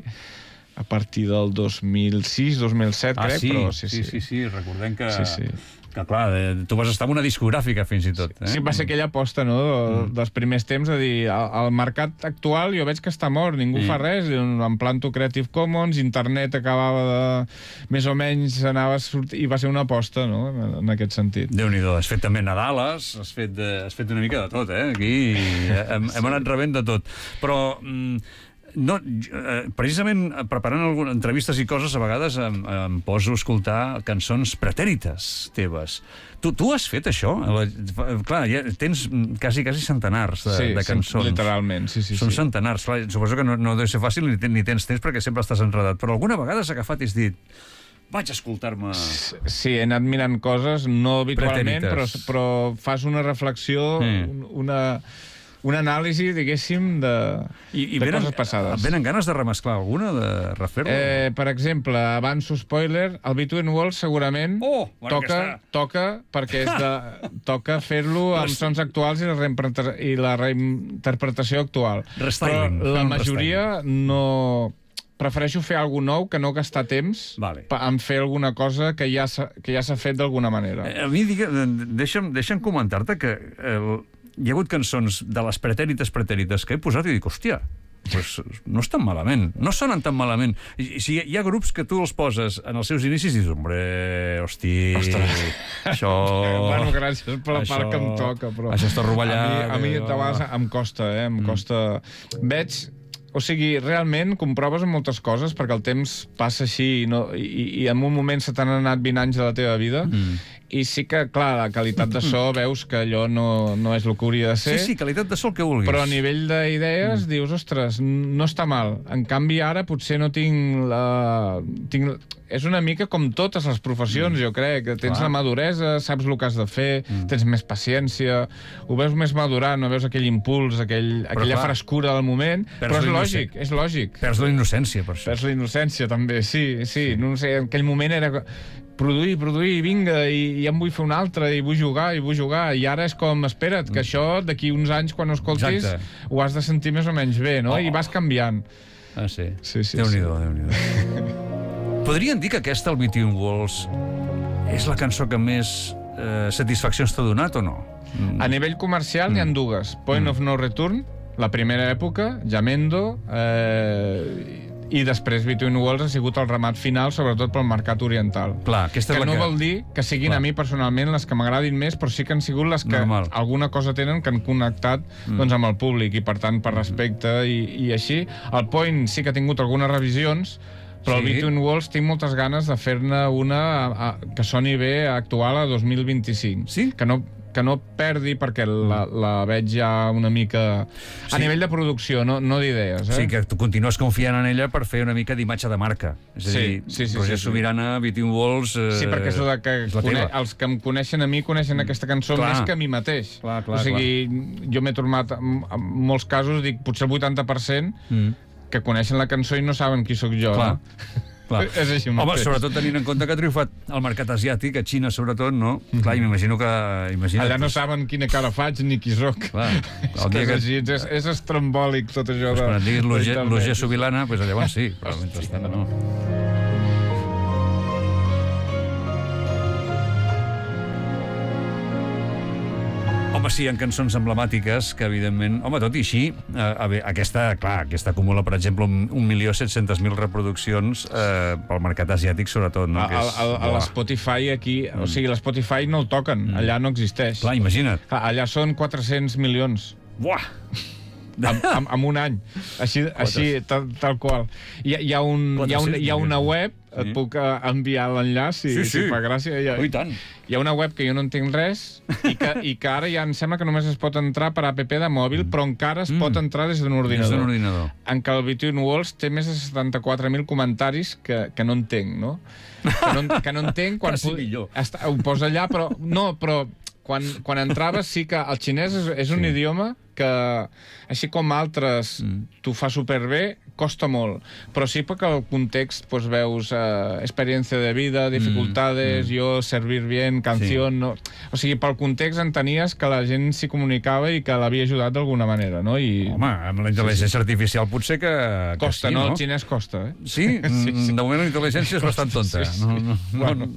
Speaker 2: a partir del dos mil sis dos mil set,
Speaker 1: ah,
Speaker 2: crec,
Speaker 1: sí,
Speaker 2: però sí,
Speaker 1: sí, sí, sí, recordem que...
Speaker 2: Sí, sí.
Speaker 1: Que, clar, eh, tu vas estar en una discogràfica, fins i tot. Eh?
Speaker 2: Sí, va ser aquella aposta, no?, mm. dels primers temps, de dir, el, el mercat actual jo veig que està mort, ningú mm. fa res, em planto Creative Commons, internet acabava de... més o menys anava a sortir, i va ser una aposta, no?, en, en aquest sentit.
Speaker 1: Déu-n'hi-do, has fet també Nadales, has fet, de, has fet una mica de tot, eh? Aquí hem, hem anat rebent de tot. Però... Mm, no, eh, precisament preparant algunes entrevistes i coses, a vegades em, em poso a escoltar cançons pretèrites teves. Tu, tu has fet això? Clar, ja tens quasi, quasi centenars de,
Speaker 2: sí,
Speaker 1: de cançons.
Speaker 2: Sí, literalment, sí, sí.
Speaker 1: Són
Speaker 2: sí.
Speaker 1: centenars. Clar, suposo que no, no deu ser fàcil ni, ni tens temps perquè sempre estàs enredat, però alguna vegada has agafat i has dit vaig a escoltar-me...
Speaker 2: Sí, he anat mirant coses, no habitualment, però, però fas una reflexió, mm. una... un anàlisi, diguéssim, de, I, i de venen, coses passades.
Speaker 1: Venen ganes de remesclar alguna, de refer-la?
Speaker 2: Eh, per exemple, avanço spoiler, el Between Worlds segurament
Speaker 1: oh, bueno,
Speaker 2: toca, toca, perquè és de, toca fer-lo amb sons actuals i la, i la reinterpretació actual.
Speaker 1: Restyling.
Speaker 2: Però la majoria no... Prefereixo fer alguna nou que no gastar temps
Speaker 1: vale.
Speaker 2: en fer alguna cosa que ja s'ha ja s'ha fet d'alguna manera.
Speaker 1: A mi, digue, deixa'm, deixa'm comentar-te que el, hi ha hagut cançons de les pretèrites pretèrites que he posat i dic, hòstia, pues no estan malament, no sonen tan malament. I, si hi ha grups que tu els poses en els seus inicis i dius, hombre, hosti, Ostres. això...
Speaker 2: Bueno, gràcies per la això, part que em toca, però...
Speaker 1: Això està rovellat.
Speaker 2: A mi, a mi de vegades em costa, eh? Em mm. costa... Veig... O sigui, realment comproves en moltes coses perquè el temps passa així i, no, i, i en un moment se t'han anat vint anys de la teva vida mm. i sí que, clar, la qualitat de so veus que allò no, no és el que hauria de ser.
Speaker 1: Sí, sí, qualitat de so el que vulguis.
Speaker 2: Però a nivell d'idees mm. dius, ostres, no està mal. En canvi, ara potser no tinc la... Tinc és una mica com totes les professions, jo crec, que tens
Speaker 1: Clar.
Speaker 2: la maduresa, saps el que has de fer, mm. tens més paciència, ho veus més madurar, no veus aquell impuls, aquell, aquella
Speaker 1: clar,
Speaker 2: frescura del moment,
Speaker 1: perds
Speaker 2: però és
Speaker 1: la
Speaker 2: lògic, és lògic.
Speaker 1: Perds la innocència, per això.
Speaker 2: Perds la innocència, també, sí, sí, no sé, en aquell moment era produir, produir, vinga, i, i em vull fer un altre, i vull jugar, i vull jugar, i ara és com, espera't, que això d'aquí uns anys, quan ho escoltis,
Speaker 1: Exacte.
Speaker 2: ho has de sentir més o menys bé, no?
Speaker 1: Oh.
Speaker 2: I vas canviant.
Speaker 1: Ah, sí?
Speaker 2: Sí, sí,
Speaker 1: Déu-n'hi-do, sí. Déu-n'hi-do. Podrien dir que aquesta, el Between Worlds, és la cançó que més eh, satisfaccions t'ha donat o no? Mm.
Speaker 2: A nivell comercial mm. n'hi ha dues. Point mm. of No Return, la primera època, Jamendo, eh, i després Between Worlds ha sigut el remat final, sobretot pel mercat oriental.
Speaker 1: Clar, aquesta
Speaker 2: que
Speaker 1: és la
Speaker 2: no
Speaker 1: que...
Speaker 2: vol dir que siguin
Speaker 1: Clar.
Speaker 2: a mi personalment les que m'agradin més, però sí que han sigut les que
Speaker 1: Normal.
Speaker 2: alguna cosa tenen que han connectat mm. doncs, amb el públic, i per tant, per respecte i, i així. El Point sí que ha tingut algunes revisions, però
Speaker 1: Sí.
Speaker 2: el Between Worlds tinc moltes ganes de fer-ne una a, a, que soni bé actual a dos mil vint-i-cinc.
Speaker 1: Sí?
Speaker 2: Que no que no perdi, perquè la, la veig ja una mica... A
Speaker 1: Sí.
Speaker 2: nivell de producció, no, no d'idees, eh?
Speaker 1: Sí, que tu continues confiant en ella per fer una mica d'imatge de marca. És a
Speaker 2: Sí,
Speaker 1: dir,
Speaker 2: sí, sí,
Speaker 1: Roger
Speaker 2: sí, sí.
Speaker 1: Sobirana, Between Worlds... Eh,
Speaker 2: Sí, perquè és de que
Speaker 1: és la
Speaker 2: cone
Speaker 1: teva.
Speaker 2: els que em coneixen a mi coneixen aquesta cançó
Speaker 1: Clar.
Speaker 2: més que a mi mateix.
Speaker 1: Clar, clar,
Speaker 2: o sigui, jo m'he trobat en, en molts casos, dic, potser el vuitanta per cent
Speaker 1: Mm.
Speaker 2: que coneixen la cançó i no saben qui sóc jo.
Speaker 1: Clar.
Speaker 2: No?
Speaker 1: Clar.
Speaker 2: És així
Speaker 1: Home,
Speaker 2: mateix.
Speaker 1: sobretot tenint en compte que ha triomfat el mercat asiàtic, a Xina sobretot, no? Mm -hmm. Clar, i m'imagino que... Imagina't,
Speaker 2: Allà no saben quina cara faig ni qui sóc.
Speaker 1: Clar,
Speaker 2: és
Speaker 1: el
Speaker 2: que
Speaker 1: dia
Speaker 2: és,
Speaker 1: que-
Speaker 2: així, és, és estrambòlic tot això
Speaker 1: Pues
Speaker 2: de...
Speaker 1: quan et diguis Roger,
Speaker 2: d'internet.
Speaker 1: Roger Sobirana, pues llavors sí, però mentrestant no. Home, sí, hi ha cançons emblemàtiques que, evidentment... Home, tot i així, eh, a veure, aquesta, clar, aquesta acumula, per exemple, un milió set-cents mil reproduccions eh, pel mercat asiàtic, sobretot, no?
Speaker 2: A,
Speaker 1: Que
Speaker 2: a,
Speaker 1: és,
Speaker 2: a, a
Speaker 1: buah.
Speaker 2: l'Spotify aquí... Mm. O sigui, l'Spotify no el toquen. Mm. Allà no existeix.
Speaker 1: Clar, imagina't.
Speaker 2: Clar, allà són quatre-cents milions.
Speaker 1: Buah!
Speaker 2: en, en, en un any, així, així tal, tal qual. Hi, ha- hi, ha un, hi, ha un, hi ha una web, et
Speaker 1: Sí.
Speaker 2: puc eh, enviar l'enllaç si,
Speaker 1: Sí, sí.
Speaker 2: si fa gràcia. Hi ha,
Speaker 1: Oh, i tant.
Speaker 2: hi ha una web que jo no entenc res i que, i que ara ja em sembla que només es pot entrar per app de mòbil, però encara es
Speaker 1: Mm.
Speaker 2: pot entrar des d'un
Speaker 1: Des
Speaker 2: ordinador.
Speaker 1: d'un ordinador.
Speaker 2: En què el Between Worlds té més de setanta-quatre mil comentaris que, que no entenc, no? Que no, que no entenc quan...
Speaker 1: Quasi
Speaker 2: pu-
Speaker 1: millor.
Speaker 2: Està, ho posa allà, però... No, però quan, quan entraves sí que el xinès és, és un
Speaker 1: Sí.
Speaker 2: idioma que, així com altres,
Speaker 1: Mm.
Speaker 2: t'ho fa superbé, costa molt. Però sí perquè el context doncs, veus eh, experiència de vida, dificultades,
Speaker 1: Mm.
Speaker 2: jo, servir bien, canció...
Speaker 1: Sí.
Speaker 2: No... O sigui, pel context entenies que la gent s'hi comunicava i que l'havia ajudat d'alguna manera, no? I
Speaker 1: Home, amb la intel·ligència artificial potser que, que
Speaker 2: costa,
Speaker 1: sí,
Speaker 2: no?
Speaker 1: no?
Speaker 2: El xinès costa, eh?
Speaker 1: Sí?
Speaker 2: Sí, sí.
Speaker 1: De moment la intel·ligència és bastant tonta.
Speaker 2: Sí, sí.
Speaker 1: No, no, no,
Speaker 2: Bueno.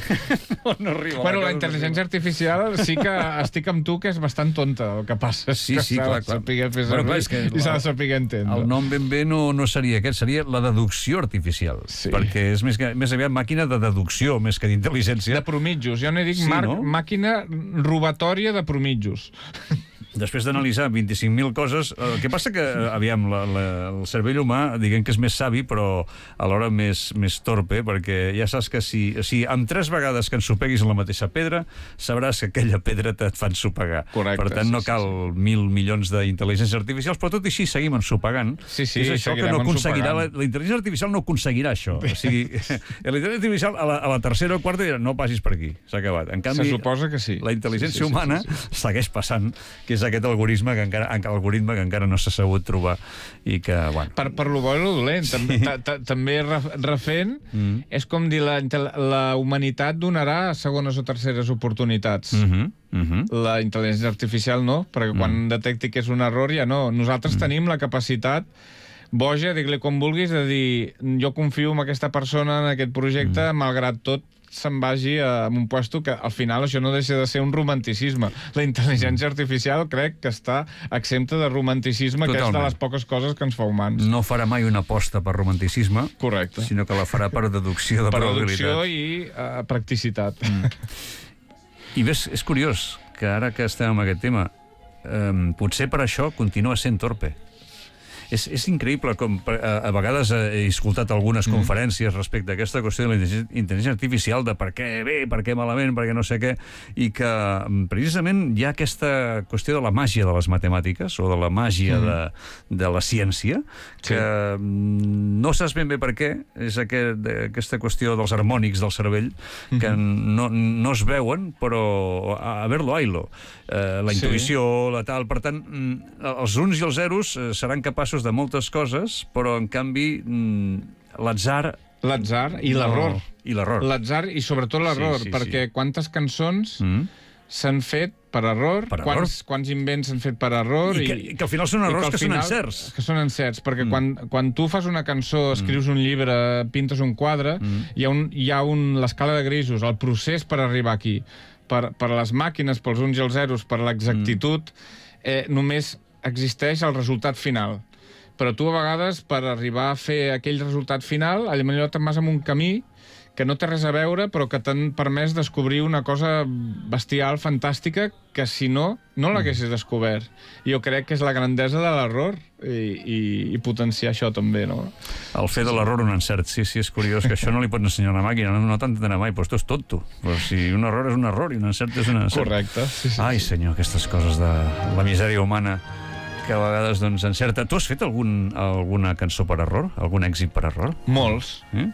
Speaker 1: no, no arriba.
Speaker 2: Bueno, la
Speaker 1: cosa no
Speaker 2: intel·ligència
Speaker 1: arriba.
Speaker 2: artificial sí que estic amb tu, que és bastant tonta. El que passa és
Speaker 1: Sí,
Speaker 2: que
Speaker 1: sí,
Speaker 2: s'ha
Speaker 1: clar,
Speaker 2: de
Speaker 1: clar.
Speaker 2: saber fer
Speaker 1: Bueno,
Speaker 2: servir
Speaker 1: clar, és que
Speaker 2: i s'ha
Speaker 1: el-
Speaker 2: de saber entendre.
Speaker 1: El nom ben bé no, no seria aquest, seria la deducció artificial.
Speaker 2: Sí.
Speaker 1: Perquè és més, que, més aviat màquina de deducció, més que d'intel·ligència.
Speaker 2: De promitjos. Jo n'he dit
Speaker 1: Sí,
Speaker 2: mar
Speaker 1: no?
Speaker 2: màquina robatòria de promitjos.
Speaker 1: Després d'analitzar vint-i-cinc mil coses, el que passa que, aviam, la, la, el cervell humà, diguem que és més savi, però alhora més, més torpe, perquè ja saps que si, si amb tres vegades que ensopeguis en la mateixa pedra, sabràs que aquella pedra et fa ensopegar.
Speaker 2: Correcte,
Speaker 1: Per tant, no
Speaker 2: sí, sí,
Speaker 1: cal mil milions d'intel·ligències artificials, però tot i així seguim ensopegant.
Speaker 2: Sí, sí,
Speaker 1: és això que
Speaker 2: seguirem
Speaker 1: no aconseguirà, la,
Speaker 2: ensopegant.
Speaker 1: la intel·ligència artificial no aconseguirà això. O sigui, la intel·ligència artificial a la, a la tercera o quarta dirà, no passis per aquí, s'ha acabat. En canvi,
Speaker 2: Se suposa que sí.
Speaker 1: la intel·ligència
Speaker 2: Sí, sí, sí,
Speaker 1: humana
Speaker 2: sí, sí.
Speaker 1: segueix passant, que és aquest algoritme que encara, algoritme que encara no s'ha sabut trobar i que, bueno...
Speaker 2: Per, per lo bo i lo dolent. També, ta- ta- també ref- refent,
Speaker 1: Mm.
Speaker 2: és com dir la, intel- la humanitat donarà segones o terceres oportunitats.
Speaker 1: Mm -hmm, mm -hmm.
Speaker 2: La intel·ligència artificial no, perquè quan detecti que és un error ja no. Nosaltres tenim la capacitat boja, digue-li com vulguis, de dir jo confio en aquesta persona, en aquest projecte, malgrat tot se'n vagi a un puesto que al final això no deixa de ser un romanticisme. La intel·ligència artificial crec que està exempta de romanticisme, que és de
Speaker 1: Totalment.
Speaker 2: les poques coses que ens fa humans.
Speaker 1: No farà mai una aposta per romanticisme,
Speaker 2: Correcte.
Speaker 1: sinó que la farà per deducció de
Speaker 2: Per
Speaker 1: probabilitat.
Speaker 2: reducció i uh, practicitat.
Speaker 1: I ves, és curiós que ara que estem amb aquest tema, eh, potser per això continua sent torpe. És, és increïble com a, a vegades he escoltat algunes mm. conferències respecte a aquesta qüestió de la intel·ligència artificial, de per què bé, per què malament, per què no sé què, i que precisament hi ha aquesta qüestió de la màgia de les matemàtiques o de la màgia mm. de, de la ciència, que sí. no saps ben bé per què, és aquest, aquesta qüestió dels harmònics del cervell, mm-hmm. que no, no es veuen, però a verlo ailo. Eh, la intuïció, sí. la tal... Per tant, els uns i els zeros seran capaços de moltes coses, però, en canvi, l'atzar...
Speaker 2: L'atzar i l'error.
Speaker 1: No, I l'error.
Speaker 2: L'atzar i, sobretot, l'error, sí, sí, perquè sí. quantes cançons mm. s'han fet per error, per quants, error. quants invents s'han fet per error...
Speaker 1: I que, i que al final són errors que, que final, són encerts.
Speaker 2: Que són encerts, perquè mm. quan, quan tu fas una cançó, escrius mm. un llibre, pintes un quadre, mm. hi ha, un, hi ha un, l'escala de grisos, el procés per arribar aquí. Per, per les màquines, pels uns i els zeros, per l'exactitud, mm. eh, només existeix el resultat final. Però tu, a vegades, per arribar a fer aquell resultat final, potser te'n vas amb un camí que no té res a veure, però que t'han permès descobrir una cosa bestial, fantàstica, que si no, no l'haguessis descobert. Jo crec que és la grandesa de l'error i, i, i potenciar això també, no?
Speaker 1: El fer de l'error un encert, sí, sí, és curiós, que això no li pots ensenyar a una màquina, no, no t'entendrà mai, però tu és tonto. Però si un error és un error i un encert és un encert.
Speaker 2: Correcte, sí, sí.
Speaker 1: Ai, senyor, aquestes coses de la misèria humana que a vegades doncs encerta. Tu has fet algun, alguna cançó per error? Algun èxit per error?
Speaker 2: Molts. Eh?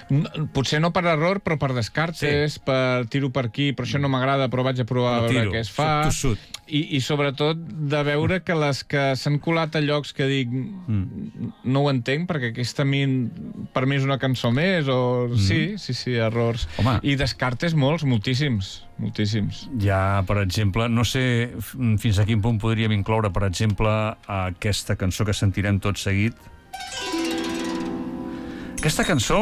Speaker 2: Potser no per error, però per descartes, sí. per tiro per aquí, però això no m'agrada, però vaig a provar a veure què es fa.
Speaker 1: Sud, sud.
Speaker 2: I, I sobretot de veure que les que s'han colat a llocs que dic mm. no ho entenc, perquè aquesta mi, per mi és una cançó més, o mm. sí, sí, sí, errors. Home. I descartes molts, moltíssims, moltíssims.
Speaker 1: Ja, per exemple, no sé fins a quin punt podríem incloure, per exemple, aquesta cançó que sentirem tot seguit. Aquesta cançó,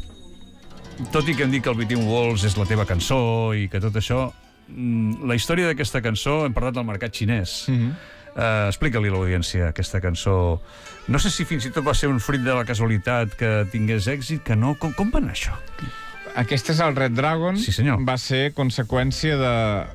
Speaker 1: tot i que em dic que el Between Walls és la teva cançó i que tot això, la història d'aquesta cançó, hem parlat del mercat xinès. Mm-hmm. uh, Explica-li a l'audiència aquesta cançó. No sé si fins i tot va ser un fruit de la casualitat que tingués èxit, que no. Com, com va anar això?
Speaker 2: Aquest és el Red Dragon.
Speaker 1: Sí, senyor.
Speaker 2: Va ser conseqüència de...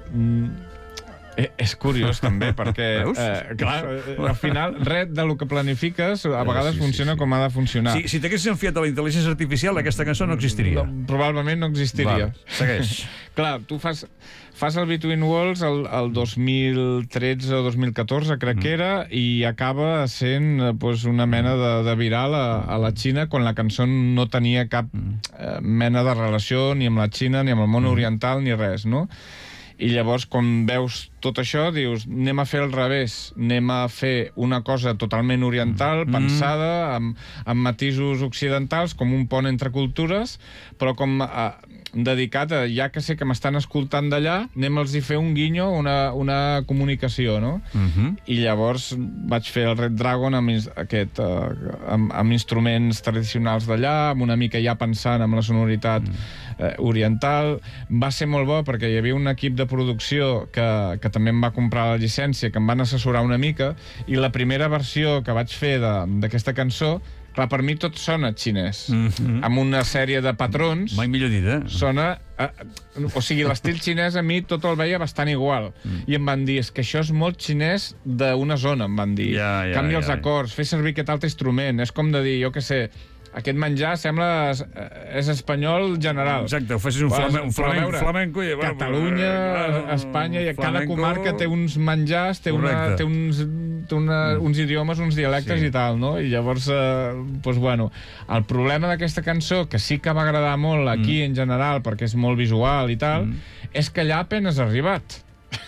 Speaker 2: Eh, és curiós, també, perquè... Eh, clar, al final, res de lo que planifiques a vegades sí, sí, funciona sí. com ha de funcionar.
Speaker 1: Si, si t'haguessis enfiat a la intel·ligència artificial, aquesta cançó no existiria.
Speaker 2: No, probablement no existiria.
Speaker 1: Va, segueix.
Speaker 2: Clar, tu fas, fas el Between Walls el, el dos mil tretze o dos mil catorze, crec mm. que era, i acaba sent pues, una mena de, de viral a, a la Xina, quan la cançó no tenia cap mm. eh, mena de relació ni amb la Xina, ni amb el món mm. oriental, ni res, no? I llavors, quan veus tot això, dius, anem a fer al revés, anem a fer una cosa totalment oriental, mm. pensada, amb, amb matisos occidentals, com un pont entre cultures, però com a, dedicat a, ja que sé que m'estan escoltant d'allà, anem-los a fer un guinyo, una, una comunicació, no? Mm-hmm. I llavors vaig fer el Red Dragon amb, aquest, uh, amb, amb instruments tradicionals d'allà, amb una mica ja pensant amb la sonoritat mm. uh, oriental. Va ser molt bo perquè hi havia un equip de producció que, que també em va comprar la llicència, que em van assessorar una mica, i la primera versió que vaig fer d'aquesta cançó, clar, per mi tot sona xinès, mm-hmm. amb una sèrie de patrons.
Speaker 1: Mai millor dit, eh?
Speaker 2: Sona... Eh, o sigui, l'estil xinès a mi tot el veia bastant igual. Mm. I em van dir, és que això és molt xinès d'una zona, em van dir. Ja, ja, Canvia ja, els acords, fer servir aquest altre instrument. És com de dir, jo què sé, aquest menjar sembla... és espanyol general.
Speaker 1: Exacte, ho fessis un, flame, un flamenco, flamenco i...
Speaker 2: Catalunya, bueno, Espanya, i cada comarca té uns menjars, té, una, té, uns, té una, uns idiomes, uns dialectes sí. i tal, no? I llavors, eh, doncs, bueno, el problema d'aquesta cançó, que sí que va agradar molt aquí mm. en general, perquè és molt visual i tal, mm. és que allà apenas ha arribat.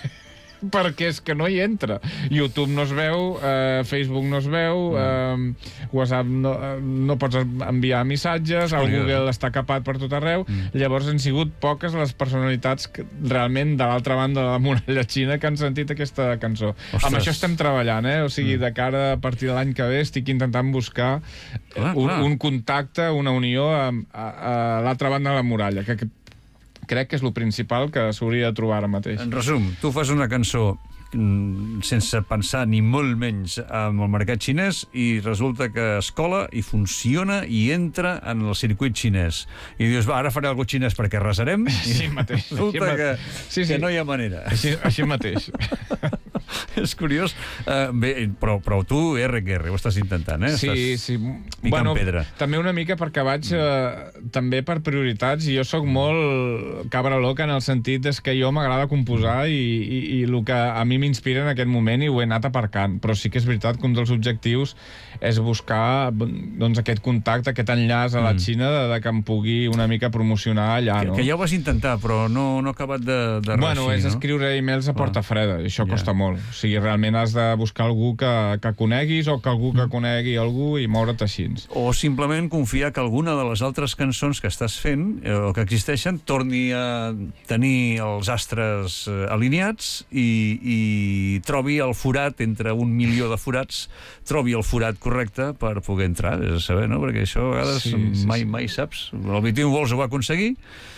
Speaker 2: Perquè és que no hi entra. YouTube no es veu, eh, Facebook no es veu, eh, WhatsApp no, no pots enviar missatges, el Google està capat per tot arreu. Mm. Llavors han sigut poques les personalitats que, realment de l'altra banda de la muralla xina que han sentit aquesta cançó. Ostres. Amb això estem treballant, eh? O sigui, mm. de cara a partir de l'any que ve estic intentant buscar clar, un, clar. un contacte, una unió a, a, a l'altra banda de la muralla, que, que crec que és el principal que s'hauria de trobar ara mateix.
Speaker 1: En resum, tu fas una cançó sense pensar ni molt menys amb el mercat xinès i resulta que es cola i funciona i entra en el circuit xinès. I dius, va, ara faré alguna cosa xinès perquè resarem.
Speaker 2: Així mateix.
Speaker 1: Resulta
Speaker 2: així
Speaker 1: que,
Speaker 2: sí, sí.
Speaker 1: que no hi ha manera.
Speaker 2: Així, així mateix.
Speaker 1: És curiós. Uh, bé, però, però tu, R que R, ho estàs intentant, eh?
Speaker 2: Sí,
Speaker 1: estàs
Speaker 2: sí.
Speaker 1: Bueno, pedra.
Speaker 2: També una mica perquè vaig eh, també per prioritats, i jo sóc molt cabra loca en el sentit és que jo m'agrada composar i, i, i el que a mi m'inspira en aquest moment i ho he anat aparcant, però sí que és veritat que un dels objectius és buscar doncs, aquest contacte, aquest enllaç a la Xina de, de que em pugui una mica promocionar allà,
Speaker 1: que,
Speaker 2: no?
Speaker 1: Que ja ho vas intentar, però no, no ha acabat de, de
Speaker 2: Bueno,
Speaker 1: reeixir,
Speaker 2: és
Speaker 1: no?
Speaker 2: escriure e-mails a porta freda, i això
Speaker 1: Ja.
Speaker 2: costa molt. O sigui, realment has de buscar algú que, que coneguis o que algú que conegui algú i moure't així.
Speaker 1: O simplement confiar que alguna de les altres cançons que estàs fent eh, o que existeixen torni a tenir els astres eh, alineats i, i trobi el forat entre un milió de forats, trobi el forat correcte per poder entrar, és a saber, no? Perquè això a vegades
Speaker 2: Sí, sí,
Speaker 1: mai,
Speaker 2: sí.
Speaker 1: mai saps. El vint-i-un vols ho va aconseguir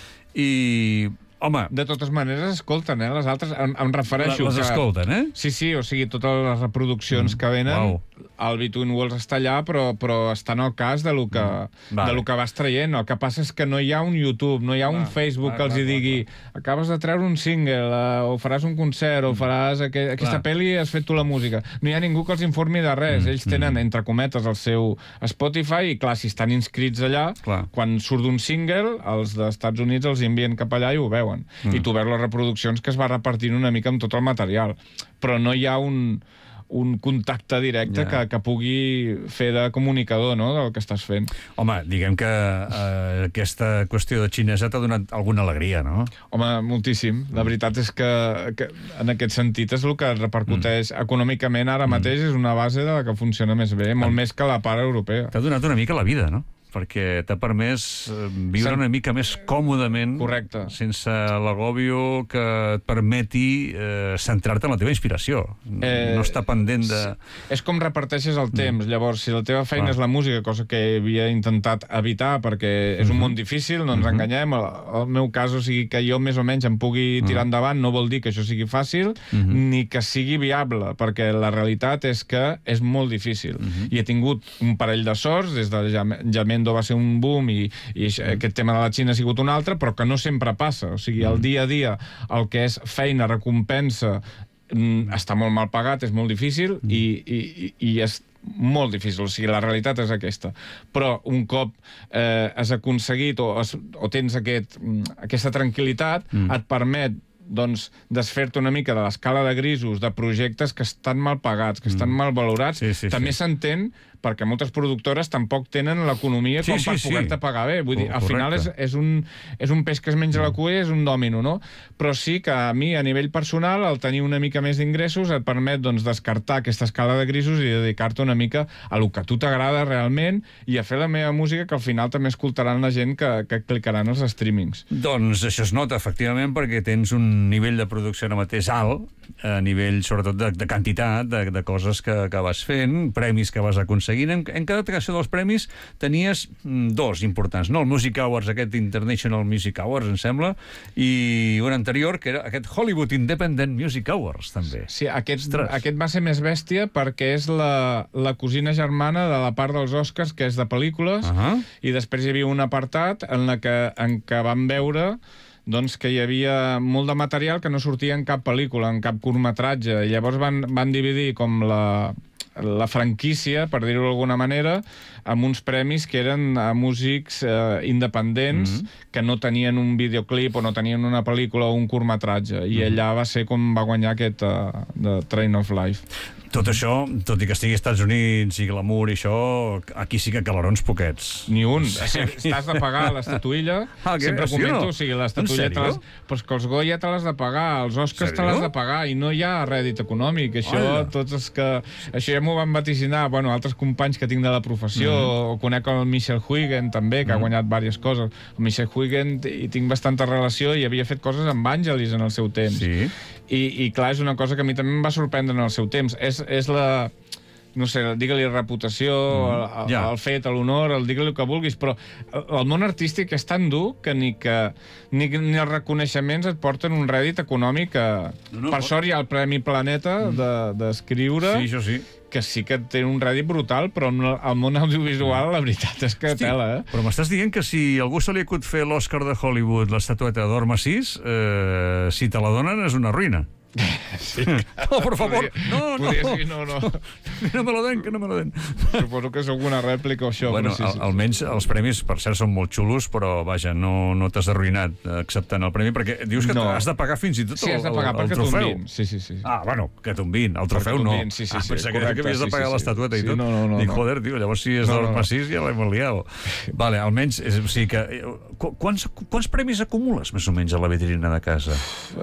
Speaker 1: i... Home,
Speaker 2: De totes maneres, escolten, eh? Les altres, em, em refereixo...
Speaker 1: les
Speaker 2: que...
Speaker 1: escolten, eh?
Speaker 2: Sí, sí, o sigui, totes les reproduccions mm, que venen,
Speaker 1: uau.
Speaker 2: el Between Walls està allà, però, però està en el cas de lo que,
Speaker 1: Mm, vale.
Speaker 2: de lo que vas traient. El que passa és que no hi ha un YouTube, no hi ha un
Speaker 1: Ah,
Speaker 2: Facebook
Speaker 1: clar,
Speaker 2: que els
Speaker 1: clar,
Speaker 2: hi digui
Speaker 1: clar,
Speaker 2: acabes de treure un single, eh, o faràs un concert, o faràs aqu aquesta
Speaker 1: Clar.
Speaker 2: pel·li, has fet tu la música. No hi ha ningú que els informi de res.
Speaker 1: Mm,
Speaker 2: Ells tenen,
Speaker 1: mm.
Speaker 2: entre cometes, el seu Spotify, i clar, si estan inscrits allà,
Speaker 1: Clar.
Speaker 2: quan surt un single, els dels Estats Units els envien cap allà i ho veuen.
Speaker 1: Mm.
Speaker 2: I tu veus les reproduccions que es va repartint una mica amb tot el material. Però no hi ha un, un contacte directe
Speaker 1: Ja.
Speaker 2: que, que pugui fer de comunicador, no?, del que estàs fent.
Speaker 1: Home, diguem que eh, aquesta qüestió de xinesa t'ha donat alguna alegria, no?
Speaker 2: Home, moltíssim. La veritat és que, que en aquest sentit és el que repercuteix mm. econòmicament ara mateix, és una base de la que funciona més bé, molt més que la part europea.
Speaker 1: T'ha donat una mica la vida, no? Perquè t'ha permès eh, viure
Speaker 2: Sen-
Speaker 1: una mica més còmodament,
Speaker 2: Correcte.
Speaker 1: sense l'agòbio que et permeti eh, centrar-te en la teva inspiració.
Speaker 2: Eh,
Speaker 1: no estar pendent de...
Speaker 2: És com reparteixes el temps. Llavors, si la teva feina
Speaker 1: Clar.
Speaker 2: és la música, cosa que havia intentat evitar perquè és un món difícil, no ens enganyem, el, el meu cas, o sigui, que jo més o menys em pugui tirar endavant, no vol dir que això sigui fàcil, ni que sigui viable, perquè la realitat és que és molt difícil. I he tingut un parell de sorts, des de Jam- Jamendo va ser un boom i, i això- aquest tema de la Xina ha sigut un altre, però que no sempre passa. O sigui, el dia a dia, el que és feina, recompensa, mm, està molt mal pagat, és molt difícil i, i, i- i és molt difícil, o sigui, la realitat és aquesta. Però un cop eh, has aconseguit o, has, o tens aquest, mm, aquesta tranquil·litat, mm. et permet doncs, desfer-te una mica de l'escala de grisos de projectes que estan mal pagats, que estan mal valorats.
Speaker 1: Sí, sí,
Speaker 2: També
Speaker 1: sí.
Speaker 2: s'entén perquè moltes productores tampoc tenen l'economia
Speaker 1: Sí,
Speaker 2: com per
Speaker 1: sí, sí.
Speaker 2: poder-te pagar bé. Vull dir, al
Speaker 1: Correcte.
Speaker 2: final és, és, un, és un peix que es menja la cua i és un dòmino, no? Però sí que a mi, a nivell personal, el tenir una mica més d'ingressos et permet doncs, descartar aquesta escala de grisos i dedicar-te una mica a lo que a tu t'agrada realment i a fer la meva música, que al final també escoltaran la gent que, que clicaran els streamings.
Speaker 1: Doncs això es nota, efectivament, perquè tens un nivell de producció ara mateix alt, a nivell, sobretot, de, de quantitat, de, de coses que, que vas fent, premis que vas aconseguint. En, en cada ocasió dels premis tenies mm, dos importants, no? El Music Awards, aquest International Music Awards, em sembla, i un anterior, que era aquest Hollywood Independent Music Awards, també.
Speaker 2: Sí, aquest,
Speaker 1: Ostres.
Speaker 2: aquest va ser més bèstia perquè és la, la cosina germana de la part dels Oscars, que és de pel·lícules,
Speaker 1: Ahà.
Speaker 2: i després hi havia un apartat en la que, en què vam veure doncs, que hi havia molt de material que no sortia en cap pel·lícula, en cap curtmetratge, i llavors van, van dividir com la, la franquícia, per dir-ho d'alguna manera, amb uns premis que eren a músics eh, independents mm-hmm. que no tenien un videoclip o no tenien una pel·lícula o un curtmetratge, i mm-hmm. allà va ser com va guanyar aquest uh, The Train of Life.
Speaker 1: Tot això, tot i que estigui als Estats Units i glamour i això, aquí sí que calarons poquets.
Speaker 2: Ni un. T'has de pagar l'estatuïlla.
Speaker 1: Ah, què?
Speaker 2: Sempre
Speaker 1: Sí,
Speaker 2: comento,
Speaker 1: no?
Speaker 2: o sigui,
Speaker 1: En
Speaker 2: l'estatuïlla te
Speaker 1: sèrio?
Speaker 2: l'has... Però és que els Goya te l'has de pagar, els Oscars te
Speaker 1: Sèrio?
Speaker 2: l'has de pagar, i no hi ha rèdit econòmic. Això,
Speaker 1: Hola.
Speaker 2: tots els que... Això ja m'ho van vaticinar, bueno, altres companys que tinc de la professió,
Speaker 1: Mm-hmm.
Speaker 2: o conec el Michel Huygen, també, que ha guanyat diverses coses. El Michel Huygen, hi tinc bastanta relació, i havia fet coses amb Vangelis en el seu temps.
Speaker 1: Sí.
Speaker 2: I, i clar, és una cosa que a mi també em va sorprendre en el seu temps. És, és la... no sé, digue-li reputació, el, el,
Speaker 1: ja.
Speaker 2: el fet, l'honor, el digue-li el que vulguis, però el món artístic és tan dur que ni, que, ni, ni els reconeixements et porten un rèdit econòmic que...
Speaker 1: No, no,
Speaker 2: per
Speaker 1: pot-
Speaker 2: sort hi ha el Premi Planeta d'escriure,
Speaker 1: Sí, això sí.
Speaker 2: que sí que té un rèdit brutal, però en el món audiovisual la veritat és que
Speaker 1: Hosti,
Speaker 2: tela, eh?
Speaker 1: Però m'estàs dient que si algú se li acut fer l'Oscar de Hollywood, l'estatueta d'or massís, eh, si te la donen és una ruïna.
Speaker 2: Sí.
Speaker 1: No, por favor, no, no.
Speaker 2: Podria ser, no, no.
Speaker 1: No me lo den, que no me lo den.
Speaker 2: Suposo que és alguna rèplica o això.
Speaker 1: Bueno,
Speaker 2: sí, sí, sí.
Speaker 1: almenys els premis, per cert, són molt xulos, però, vaja, no, no t'has arruïnat acceptant el premi, perquè dius que
Speaker 2: no.
Speaker 1: has de pagar fins i tot
Speaker 2: sí,
Speaker 1: el,
Speaker 2: has de pagar
Speaker 1: el, el
Speaker 2: perquè
Speaker 1: trofeu.
Speaker 2: t'envien. Sí, sí, sí.
Speaker 1: Ah, bueno, que t'envien. El trofeu no.
Speaker 2: Sí, sí,
Speaker 1: ah,
Speaker 2: sí,
Speaker 1: pensava
Speaker 2: correcte,
Speaker 1: que havies de
Speaker 2: sí,
Speaker 1: pagar
Speaker 2: sí,
Speaker 1: l'estatueta
Speaker 2: sí.
Speaker 1: i tot.
Speaker 2: Sí, no, no, no,
Speaker 1: Dic,
Speaker 2: no.
Speaker 1: joder, tio, llavors si és
Speaker 2: No,
Speaker 1: del
Speaker 2: no.
Speaker 1: massís ja l'hem liat. Vale, almenys, és, o sigui que... Qu quants, quants premis acumules, més o menys, a la vitrina de casa?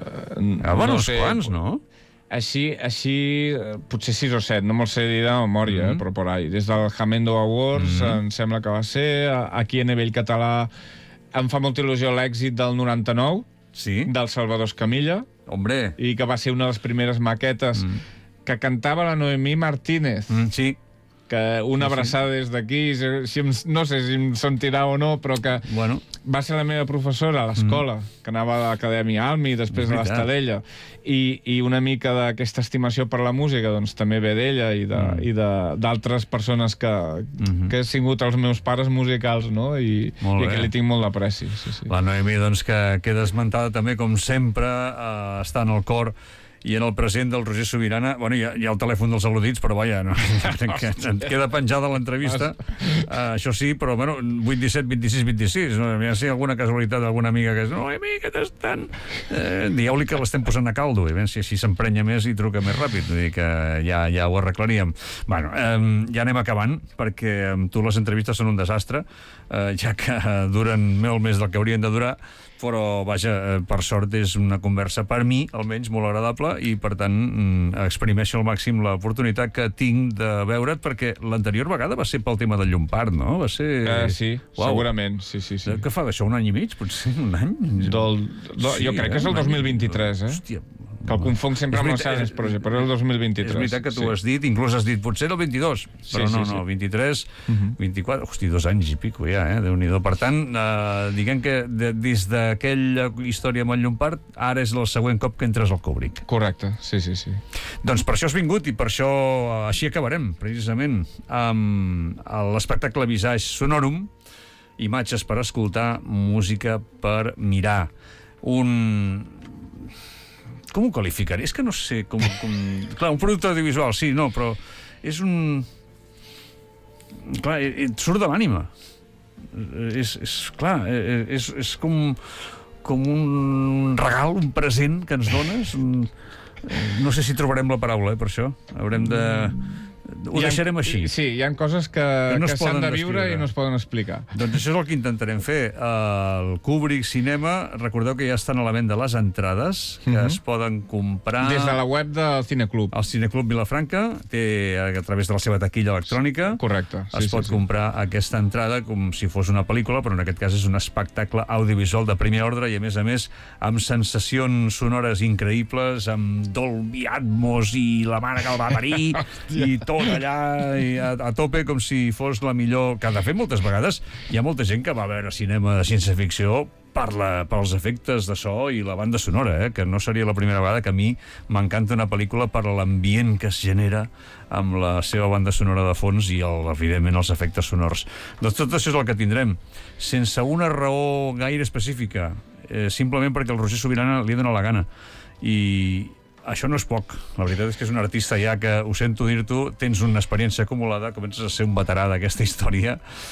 Speaker 2: Uh,
Speaker 1: ah, bueno,
Speaker 2: no
Speaker 1: uns
Speaker 2: sé,
Speaker 1: quants, no?
Speaker 2: Així, així, eh, potser sis o set, no me'ls sé dir de memòria,
Speaker 1: Mm-hmm.
Speaker 2: eh, però por ahí. Des del Jamendo Awards,
Speaker 1: Mm-hmm.
Speaker 2: em sembla que va ser, a- aquí a nivell català em fa molta il·lusió l'èxit del noranta-nou,
Speaker 1: Sí?
Speaker 2: del Salvador Escamilla,
Speaker 1: Hombre.
Speaker 2: i que va ser una de les primeres maquetes
Speaker 1: Mm.
Speaker 2: que cantava la Noemí Martínez,
Speaker 1: Mm, sí.
Speaker 2: que una abraçada des d'aquí, si, si em, no sé si em sentirà o no, però que
Speaker 1: Bueno,
Speaker 2: va ser la meva professora a l'escola, mm. que anava a l'Acadèmia Almi, després
Speaker 1: És
Speaker 2: a
Speaker 1: veritat.
Speaker 2: l'Estadella, i, i una mica d'aquesta estimació per la música doncs també ve d'ella i
Speaker 1: Mm.
Speaker 2: d'altres persones que,
Speaker 1: Mhm.
Speaker 2: que han sigut els meus pares musicals, no? I,
Speaker 1: Molt
Speaker 2: i
Speaker 1: bé.
Speaker 2: que li tinc molt d'apreci. Sí, sí.
Speaker 1: la Noemí, doncs, que queda esmentada també, com sempre, eh, està en el cor i en el present del Roger Sobirana. Bueno, hi ha, hi ha el telèfon dels al·ludits, però vaja, no, que et queda penjada l'entrevista. Uh, això sí, però bueno, vuit disset vint-i-sis vint-i-sis, no? Ja sé alguna casualitat d'alguna amiga que és no, amiga, que t'estan... Eh, dieu-li que l'estem posant a caldo, i ben, si així s'emprenya més i truca més ràpid, vull dir que ja, ja ho arreglaríem. Bueno, eh, ja anem acabant, perquè amb tu les entrevistes són un desastre, eh, ja que duren molt més del que haurien de durar, però, vaja, per sort és una conversa, per mi, almenys, molt agradable, i, per tant, exprimeixo al màxim l'oportunitat que tinc de veure't, perquè l'anterior vegada va ser pel tema del Llompart, no? Va ser...
Speaker 2: Eh, sí,
Speaker 1: Uau.
Speaker 2: segurament, sí, sí, sí.
Speaker 1: Què fa d'això, un any i mig? Potser un any?
Speaker 2: Del, do,
Speaker 1: Sí,
Speaker 2: jo crec que és
Speaker 1: eh,
Speaker 2: el
Speaker 1: un
Speaker 2: dos mil
Speaker 1: any.
Speaker 2: vint-i-tres, eh?
Speaker 1: Hòstia,
Speaker 2: Que el confonc sempre
Speaker 1: És
Speaker 2: amb el
Speaker 1: veritat,
Speaker 2: Sales
Speaker 1: és-
Speaker 2: Project, però és el dos mil vint-i-tres.
Speaker 1: És veritat que tu
Speaker 2: sí.
Speaker 1: has dit, inclús has dit, potser el vint-i-dos, però
Speaker 2: Sí,
Speaker 1: no,
Speaker 2: sí,
Speaker 1: no,
Speaker 2: sí.
Speaker 1: vint-i-tres,
Speaker 2: Mhm.
Speaker 1: vint-i-quatre, hosti, dos anys i pico ja, eh, Déu-n'hi-do. Per tant, eh, diguem que de, des d'aquella història amb el Llompart, ara és el següent cop que entres al Kubrick.
Speaker 2: Correcte, sí, sí, sí.
Speaker 1: Doncs per això has vingut i per això eh, així acabarem, precisament, amb l'espectacle Visage Sonorum, imatges per escoltar, música per mirar. Un... Com ho qualificaré? És que no sé com... com... Clar, un producte audiovisual, sí, no, però és un... Clar, et surt de l'ànima. És, és, clar, és, és com, com un regal, un present que ens dones. Un... No sé si trobarem la paraula, eh, per això. Haurem de... Ho
Speaker 2: Hi ha-
Speaker 1: deixarem així.
Speaker 2: Sí, hi ha coses que,
Speaker 1: Que no
Speaker 2: que
Speaker 1: es
Speaker 2: s'han
Speaker 1: poden
Speaker 2: de viure
Speaker 1: descriure.
Speaker 2: i no es poden explicar.
Speaker 1: Doncs això és el que intentarem fer. El Kubrick Cinema, recordeu que ja estan a la venda les entrades, que
Speaker 2: Mhm.
Speaker 1: es poden comprar...
Speaker 2: Des de la web del Cineclub.
Speaker 1: El Cineclub Vilafranca té, a través de la seva taquilla electrònica,
Speaker 2: Correcte.
Speaker 1: es
Speaker 2: Sí,
Speaker 1: pot
Speaker 2: sí, sí.
Speaker 1: comprar aquesta entrada com si fos una pel·lícula, però en aquest cas és un espectacle audiovisual de primer ordre i, a més a més, amb sensacions sonores increïbles, amb Dolby Atmos i la mare que el va parir, i tot allà i a, a tope, com si fos la millor... Que, de fet, moltes vegades hi ha molta gent que va a veure cinema de ciència-ficció per la, pels efectes de so i la banda sonora, eh? Que no seria la primera vegada que a mi m'encanta una pel·lícula per l'ambient que es genera amb la seva banda sonora de fons i, el, evidentment, els efectes sonors. Doncs tot això és el que tindrem, sense una raó gaire específica, eh, simplement perquè el Roger Sobirana li dona la gana. I això no és poc. La veritat és que és un artista ja que, ho sento dir-t'ho, tens una experiència acumulada, comences a ser un veterà d'aquesta història.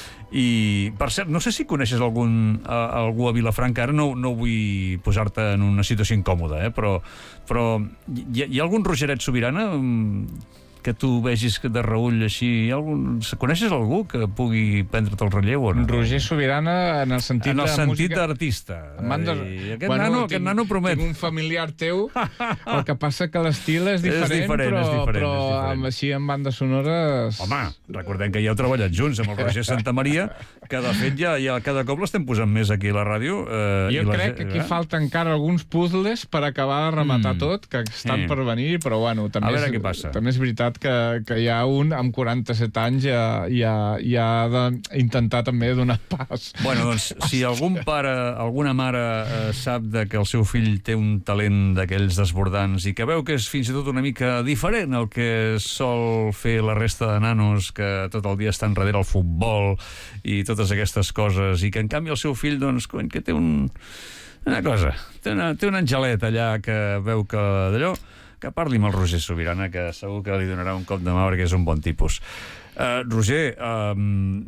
Speaker 1: I, per cert, no sé si coneixes algun, a, algú a Vilafranca, ara no, no vull posar-te en una situació incòmoda, eh? però, però hi, hi ha algun Rogeret Sobirana que tu vegis que de reull així... Hi ha algun... Coneixes algú que pugui prendre't el relleu o no?
Speaker 2: Roger Sobirana en el sentit
Speaker 1: En el
Speaker 2: de
Speaker 1: sentit
Speaker 2: música...
Speaker 1: d'artista.
Speaker 2: M'han de-
Speaker 1: I Aquest,
Speaker 2: Bueno,
Speaker 1: nano,
Speaker 2: tinc-
Speaker 1: aquest nano promet.
Speaker 2: Tinc un familiar teu, el que passa que l'estil és diferent,
Speaker 1: diferent,
Speaker 2: però,
Speaker 1: és diferent,
Speaker 2: però
Speaker 1: és diferent.
Speaker 2: amb, així amb bandes sonores...
Speaker 1: Home, recordem que ja heu treballat junts amb el Roger Santamaria, que de fet ja, ja cada cop l'estem posant més aquí a la ràdio. Eh,
Speaker 2: Jo
Speaker 1: i la
Speaker 2: crec
Speaker 1: gent-
Speaker 2: que aquí
Speaker 1: eh?
Speaker 2: falta encara alguns puzzles per acabar de rematar
Speaker 1: Mm.
Speaker 2: tot, que estan
Speaker 1: Sí.
Speaker 2: per venir, però bueno, també,
Speaker 1: A veure
Speaker 2: és,
Speaker 1: què passa.
Speaker 2: també és veritat que, que hi ha un amb quaranta-set anys ja, ja, ja ha d'intentar també donar pas.
Speaker 1: Bueno, doncs, si algun pare, alguna mare eh, sap de que el seu fill té un talent d'aquells desbordants i que veu que és fins i tot una mica diferent el que sol fer la resta de nanos que tot el dia estan darrere el futbol i totes aquestes coses, i que en canvi el seu fill, doncs, cony, que té un... Una cosa, té, una, té un angelet allà que veu que d'allò, que parli amb el Roger Sobirana, que segur que li donarà un cop de mà perquè és un bon tipus. Uh, Roger, uh,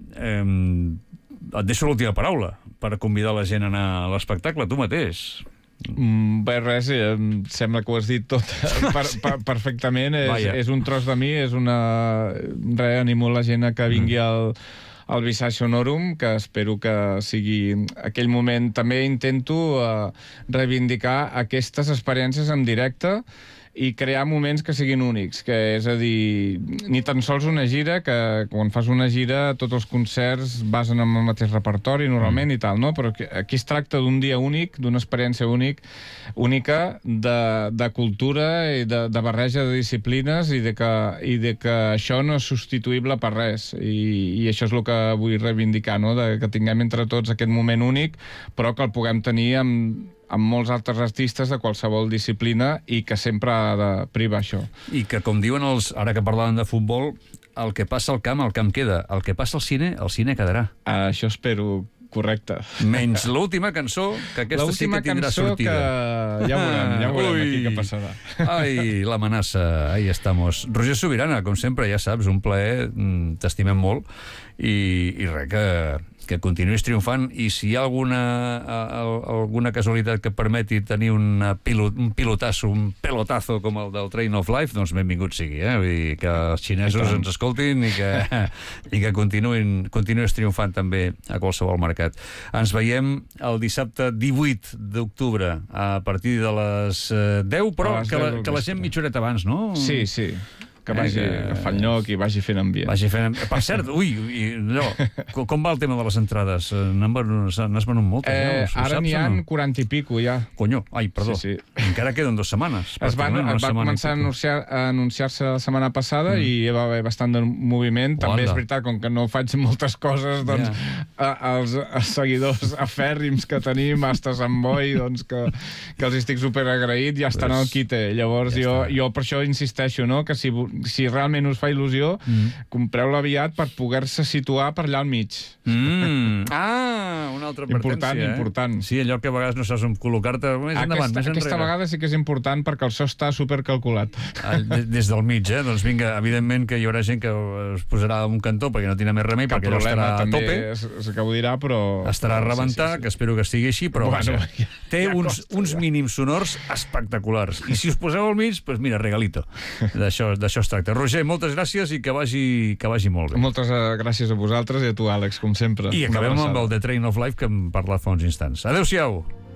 Speaker 1: um, et deixo l'última paraula per convidar la gent a anar a l'espectacle, tu mateix.
Speaker 2: Mm, bé, res, eh, em sembla que ho has dit tot per, per, perfectament. És, és un tros de mi, és una... Re, animo la gent a que vingui al, al Visage Honorum, que espero que sigui aquell moment. També intento eh, reivindicar aquestes experiències en directe i crear moments que siguin únics, que és a dir, ni tan sols una gira, que quan fas una gira tots els concerts basen en el mateix repertori normalment mm. i tal, no? Però aquí es tracta d'un dia únic, d'una experiència únic, única de, de cultura i de, de barreja de disciplines i de, que, i de que això no és substituïble per res, i, i això és el que vull reivindicar, no? De que tinguem entre tots aquest moment únic, però que el puguem tenir amb amb molts altres artistes de qualsevol disciplina i que sempre ha de privar això.
Speaker 1: I que, com diuen els, ara que parlàvem de futbol, el que passa al camp, al camp queda. El que passa al cine, al cine quedarà.
Speaker 2: Uh, això espero, correcte.
Speaker 1: Menys l'última cançó, que aquesta sí que tindrà sortida.
Speaker 2: Que ja veurem, ja veurem
Speaker 1: Ui.
Speaker 2: aquí què passarà.
Speaker 1: Ai, l'amenaça, ahí estamos. Roger Sobirana, com sempre, ja saps, un plaer, t'estimem molt, i, i res, que... que continuïs triomfant, i si hi ha alguna, alguna casualitat que permeti tenir una pilot, un pilotasso, un pelotazo com el del Train of Life, doncs benvingut sigui, eh? Vull dir que els xinesos ens escoltin i que, i que continuïn, continuïs triomfant també a qualsevol mercat. Ens veiem el dissabte divuit d'octubre a partir de les deu, però que la, que la gent mitja horeta abans, no?
Speaker 2: Sí, sí. Que vagi eh, que... agafant lloc i vagi fent ambient.
Speaker 1: Vagi fent... Per cert, ui, no, com va el tema de les entrades? N'has venut moltes?
Speaker 2: Eh,
Speaker 1: ja?
Speaker 2: Ara n'hi ha no? quaranta i pico, ja.
Speaker 1: Conyo, ai, perdó.
Speaker 2: Sí, sí.
Speaker 1: Encara queden dues setmanes.
Speaker 2: Es van, va començar a anunciar, a anunciar-se la setmana passada mm. i hi va haver bastant de moviment. Oh, també anda. És veritat, com que no faig moltes coses, doncs yeah. a, els, els seguidors afèrrims que tenim, hasta Sant Boi, doncs que, que els estic superagraït, ja estan pues, al quite. Llavors ja jo, jo per això insisteixo, no?, que si si realment us fa il·lusió, mm. compreu-la aviat per poder-se situar per allà al mig.
Speaker 1: Mm. Ah, una altra advertència.
Speaker 2: Important, eh? important.
Speaker 1: Sí, allò que a vegades no saps on col·locar-te. Més endavant,
Speaker 2: aquesta,
Speaker 1: més
Speaker 2: aquesta
Speaker 1: enrere.
Speaker 2: vegada sí que és important perquè el so està supercalculat.
Speaker 1: Ah, des del mig, eh? Doncs vinga, evidentment que hi haurà gent que es posarà a un cantó perquè no tindrà més remei,
Speaker 2: Cap
Speaker 1: perquè allò estarà a tope.
Speaker 2: És que ho dirà, però...
Speaker 1: Estarà a rebentar, sí, sí, sí. que espero que estigui així, però bueno, vaja, té uns, costa, uns mínims sonors espectaculars. I si us poseu al mig, doncs mira, regalito. D'això es tracta. Roger, moltes gràcies i que vagi, que vagi molt bé.
Speaker 2: Moltes gràcies a vosaltres i a tu, Àlex, com sempre.
Speaker 1: I acabem amb el The Train of Life que hem parlat fa uns instants. Adéu-siau!